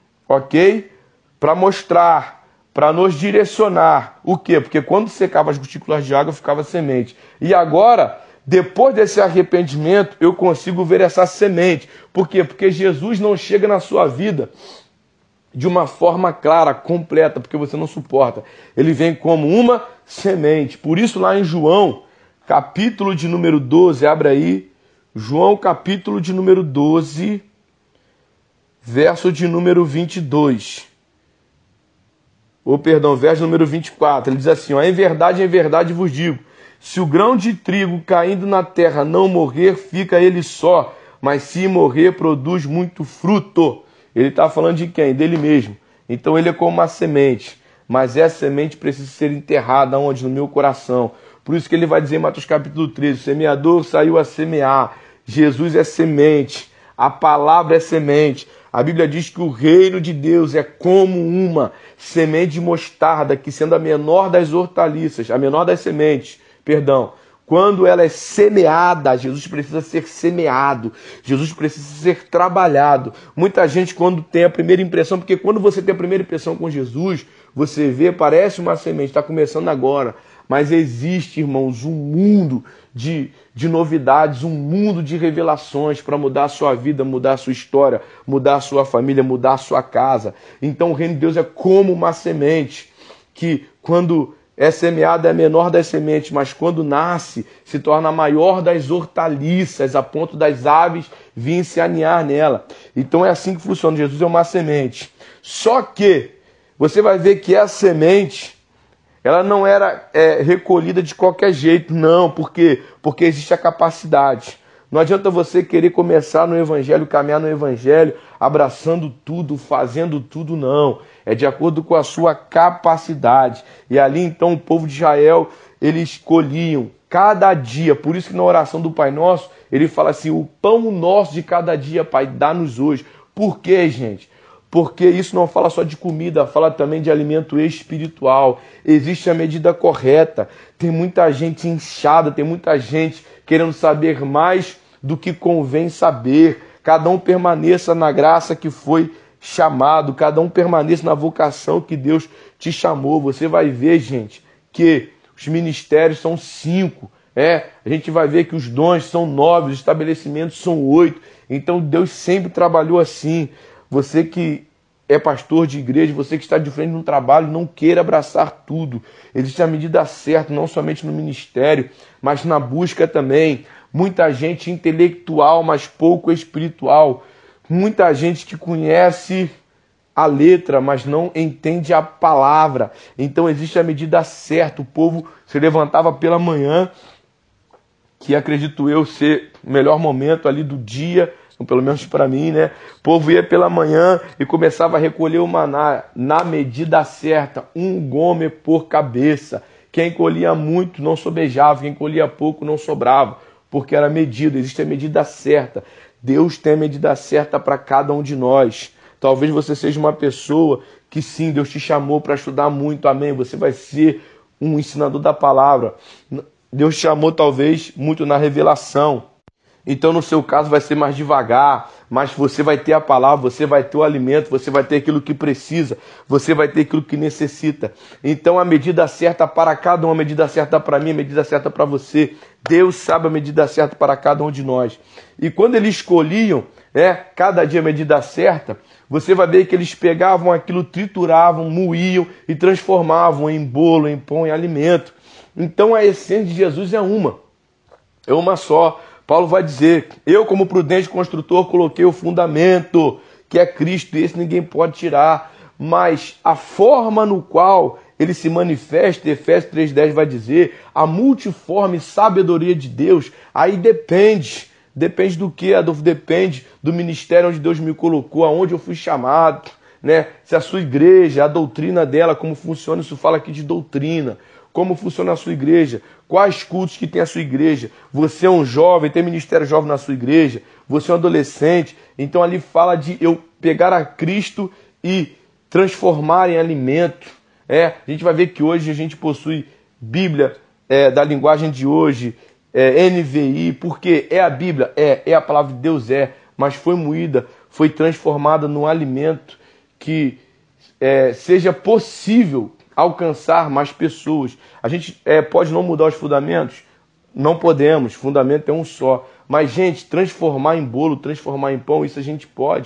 ok? Para mostrar, para nos direcionar. O quê? Porque quando secava as gotículas de água, ficava semente. E agora, depois desse arrependimento, eu consigo ver essa semente. Por quê? Porque Jesus não chega na sua vida de uma forma clara, completa, porque você não suporta. Ele vem como uma semente. Por isso lá em João, capítulo de número doze, abre aí, João capítulo de número doze, verso de número vinte e dois. Ou perdão, verso número vinte e quatro. Ele diz assim, ó, em verdade, em verdade vos digo, se o grão de trigo caindo na terra não morrer, fica ele só, mas se morrer, produz muito fruto. Ele está falando de quem? Dele mesmo. Então ele é como uma semente, mas essa semente precisa ser enterrada onde? No meu coração. Por isso que ele vai dizer em Mateus capítulo treze, o semeador saiu a semear. Jesus é semente, a palavra é semente. A Bíblia diz que o reino de Deus é como uma semente de mostarda, que sendo a menor das hortaliças, a menor das sementes, perdão, quando ela é semeada, Jesus precisa ser semeado, Jesus precisa ser trabalhado. Muita gente quando tem a primeira impressão, porque quando você tem a primeira impressão com Jesus, você vê, parece uma semente, está começando agora, mas existe, irmãos, um mundo de, de novidades, um mundo de revelações para mudar a sua vida, mudar a sua história, mudar a sua família, mudar a sua casa. Então o reino de Deus é como uma semente que quando é semeada é a menor das sementes, mas quando nasce se torna a maior das hortaliças, a ponto das aves virem se aninhar nela. Então é assim que funciona, Jesus é uma semente. Só que você vai ver que a semente, ela não era é, recolhida de qualquer jeito, não, porque, porque existe a capacidade. Não adianta você querer começar no Evangelho, caminhar no Evangelho, abraçando tudo, fazendo tudo, não. É de acordo com a sua capacidade. E ali então o povo de Israel, eles colhiam cada dia. Por isso que na oração do Pai Nosso, ele fala assim, o pão nosso de cada dia, Pai, dá-nos hoje. Por quê, gente? Porque isso não fala só de comida, fala também de alimento espiritual. Existe a medida correta. Tem muita gente inchada, tem muita gente querendo saber mais do que convém saber. Cada um permaneça na graça que foi chamado, cada um permaneça na vocação que Deus te chamou. Você vai ver, gente, que os ministérios são cinco. É, a gente vai ver que os dons são nove, os estabelecimentos são oito. Então Deus sempre trabalhou assim. Você que é pastor de igreja, você que está de frente num trabalho, não queira abraçar tudo. Existe a medida certa, não somente no ministério, mas na busca também. Muita gente intelectual, mas pouco espiritual. Muita gente que conhece a letra, mas não entende a palavra. Então existe a medida certa. O povo se levantava pela manhã, que acredito eu ser o melhor momento ali do dia, pelo menos para mim, né? O povo ia pela manhã e começava a recolher o maná na medida certa, um gome por cabeça. Quem colhia muito não sobejava, quem colhia pouco não sobrava, porque era medida, existe a medida certa. Deus tem a medida certa para cada um de nós. Talvez você seja uma pessoa que sim, Deus te chamou para estudar muito, amém? Você vai ser um ensinador da palavra. Deus te chamou talvez muito na revelação. Então, no seu caso, vai ser mais devagar, mas você vai ter a palavra, você vai ter o alimento, você vai ter aquilo que precisa, você vai ter aquilo que necessita. Então, a medida certa para cada um, a medida certa para mim, a medida certa para você. Deus sabe a medida certa para cada um de nós. E quando eles escolhiam, né, cada dia a medida certa, você vai ver que eles pegavam aquilo, trituravam, moíam e transformavam em bolo, em pão, em alimento. Então, a essência de Jesus é uma, é uma só. Paulo vai dizer, eu como prudente construtor coloquei o fundamento, que é Cristo, e esse ninguém pode tirar. Mas a forma no qual ele se manifesta, Efésios três dez vai dizer, a multiforme sabedoria de Deus, aí depende. Depende do quê? Depende do ministério onde Deus me colocou, aonde eu fui chamado, né? Se a sua igreja, a doutrina dela, como funciona, isso fala aqui de doutrina. Como funciona a sua igreja, quais cultos que tem a sua igreja. Você é um jovem, tem ministério jovem na sua igreja, você é um adolescente, então ali fala de eu pegar a Cristo e transformar em alimento. É, a gente vai ver que hoje a gente possui Bíblia é, da linguagem de hoje, é, N V I, porque é a Bíblia, é, é a palavra de Deus, é, mas foi moída, foi transformada num alimento que é, seja possível alcançar mais pessoas. A gente é, pode não mudar os fundamentos? Não podemos, fundamento é um só. Mas, gente, transformar em bolo, transformar em pão, isso a gente pode.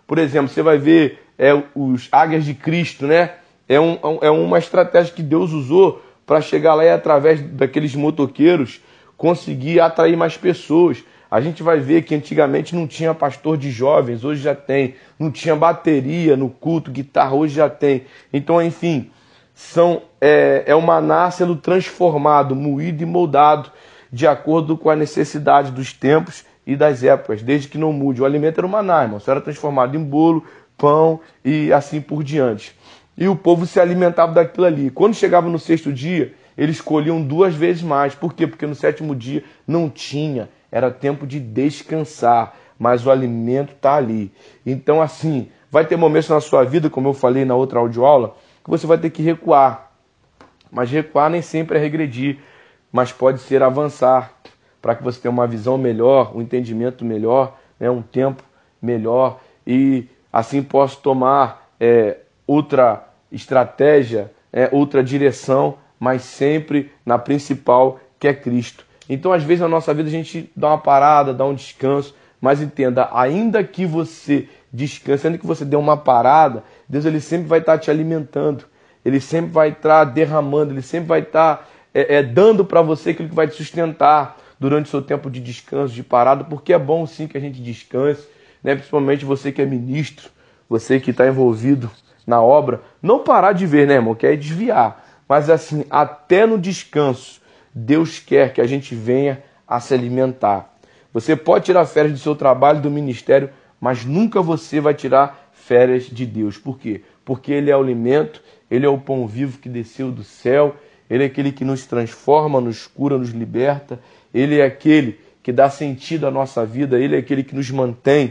Por exemplo, você vai ver é, os águias de Cristo, né? É, um, é uma estratégia que Deus usou para chegar lá e, através daqueles motoqueiros, conseguir atrair mais pessoas. A gente vai ver que antigamente não tinha pastor de jovens, hoje já tem. Não tinha bateria no culto, guitarra, hoje já tem. Então, enfim, são, é, é o maná sendo transformado, moído e moldado de acordo com a necessidade dos tempos e das épocas, desde que não mude. O alimento era o maná, irmão. Só era transformado em bolo, pão e assim por diante. E o povo se alimentava daquilo ali. Quando chegava no sexto dia, eles colhiam duas vezes mais. Por quê? Porque no sétimo dia não tinha. Era tempo de descansar. Mas o alimento está ali. Então, assim, vai ter momentos na sua vida, como eu falei na outra audioaula, que você vai ter que recuar. Mas recuar nem sempre é regredir. Mas pode ser avançar. Para que você tenha uma visão melhor, um entendimento melhor, né, um tempo melhor. E assim possa tomar é, outra estratégia, é, outra direção, mas sempre na principal, que é Cristo. Então, às vezes, na nossa vida, a gente dá uma parada, dá um descanso, mas entenda, ainda que você descanse, ainda que você dê uma parada, Deus ele sempre vai estar te alimentando, Ele sempre vai estar derramando, Ele sempre vai estar é, é, dando para você aquilo que vai te sustentar durante o seu tempo de descanso, de parada, porque é bom sim que a gente descanse, né? Principalmente você que é ministro, você que está envolvido na obra, não parar de ver, né, irmão? Que é desviar. Mas assim, até no descanso, Deus quer que a gente venha a se alimentar. Você pode tirar férias do seu trabalho, do ministério, mas nunca você vai tirar férias de Deus. Por quê? Porque Ele é o alimento, Ele é o pão vivo que desceu do céu, Ele é aquele que nos transforma, nos cura, nos liberta, Ele é aquele que dá sentido à nossa vida, Ele é aquele que nos mantém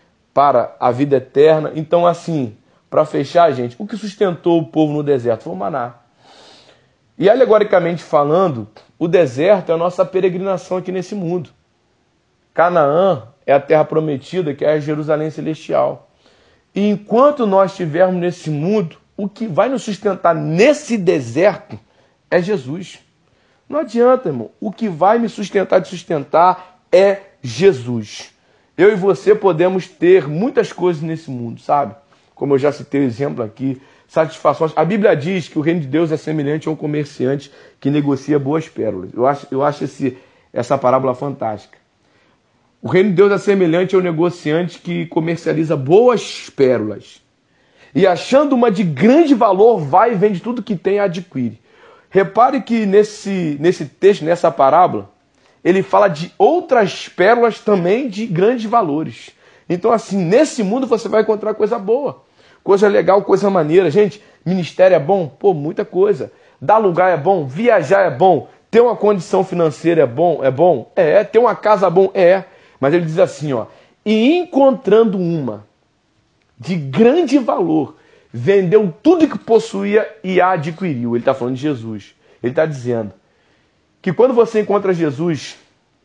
para a vida eterna. Então, assim, para fechar, gente, o que sustentou o povo no deserto foi o maná. E alegoricamente falando, o deserto é a nossa peregrinação aqui nesse mundo. Canaã é a terra prometida, que é a Jerusalém celestial. E enquanto nós estivermos nesse mundo, o que vai nos sustentar nesse deserto é Jesus. Não adianta, irmão. O que vai me sustentar de sustentar é Jesus. Eu e você podemos ter muitas coisas nesse mundo, sabe? Como eu já citei o exemplo aqui, satisfações. A Bíblia diz que o reino de Deus é semelhante a um comerciante que negocia boas pérolas. Eu acho, eu acho esse, essa parábola fantástica. O reino de Deus é semelhante a um negociante que comercializa boas pérolas. E achando uma de grande valor, vai e vende tudo que tem e adquire. Repare que nesse, nesse texto, nessa parábola, ele fala de outras pérolas também de grandes valores. Então, assim, nesse mundo você vai encontrar coisa boa, coisa legal, coisa maneira. Gente, ministério é bom? Pô, muita coisa. Dar lugar é bom? Viajar é bom? Ter uma condição financeira é bom? É bom? É. Ter uma casa é bom? É. Mas ele diz assim, ó, e encontrando uma de grande valor, vendeu tudo que possuía e a adquiriu. Ele está falando de Jesus. Ele está dizendo que quando você encontra Jesus,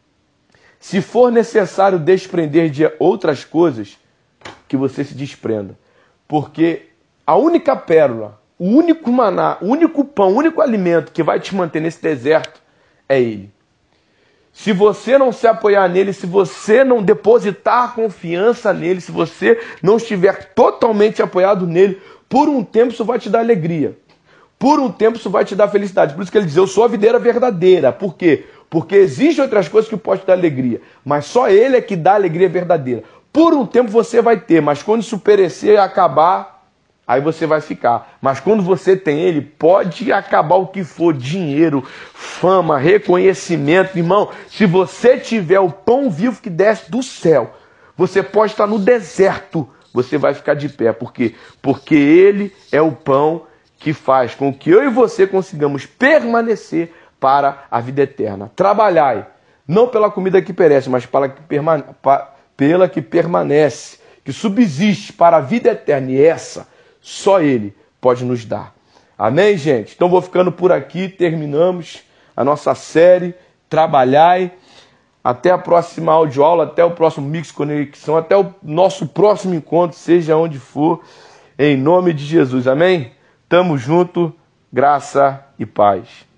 se for necessário desprender de outras coisas, que você se desprenda. Porque a única pérola, o único maná, o único pão, o único alimento que vai te manter nesse deserto é Ele. Se você não se apoiar nele, se você não depositar confiança nele, se você não estiver totalmente apoiado nele, por um tempo isso vai te dar alegria. Por um tempo isso vai te dar felicidade. Por isso que ele diz, eu sou a videira verdadeira. Por quê? Porque existem outras coisas que podem te dar alegria. Mas só ele é que dá alegria verdadeira. Por um tempo você vai ter, mas quando isso perecer e acabar, aí você vai ficar. Mas quando você tem ele, pode acabar o que for, dinheiro, fama, reconhecimento. Irmão, se você tiver o pão vivo que desce do céu, você pode estar no deserto, você vai ficar de pé. Por quê? Porque ele é o pão que faz com que eu e você consigamos permanecer para a vida eterna. Trabalhai, não pela comida que perece, mas pela que, permane- pa- pela que permanece, que subsiste para a vida eterna. E essa, só Ele pode nos dar. Amém, gente? Então vou ficando por aqui, terminamos a nossa série, Trabalhai. Até a próxima audioaula, até o próximo Mix Conexão, até o nosso próximo encontro, seja onde for, em nome de Jesus. Amém? Tamo junto, graça e paz.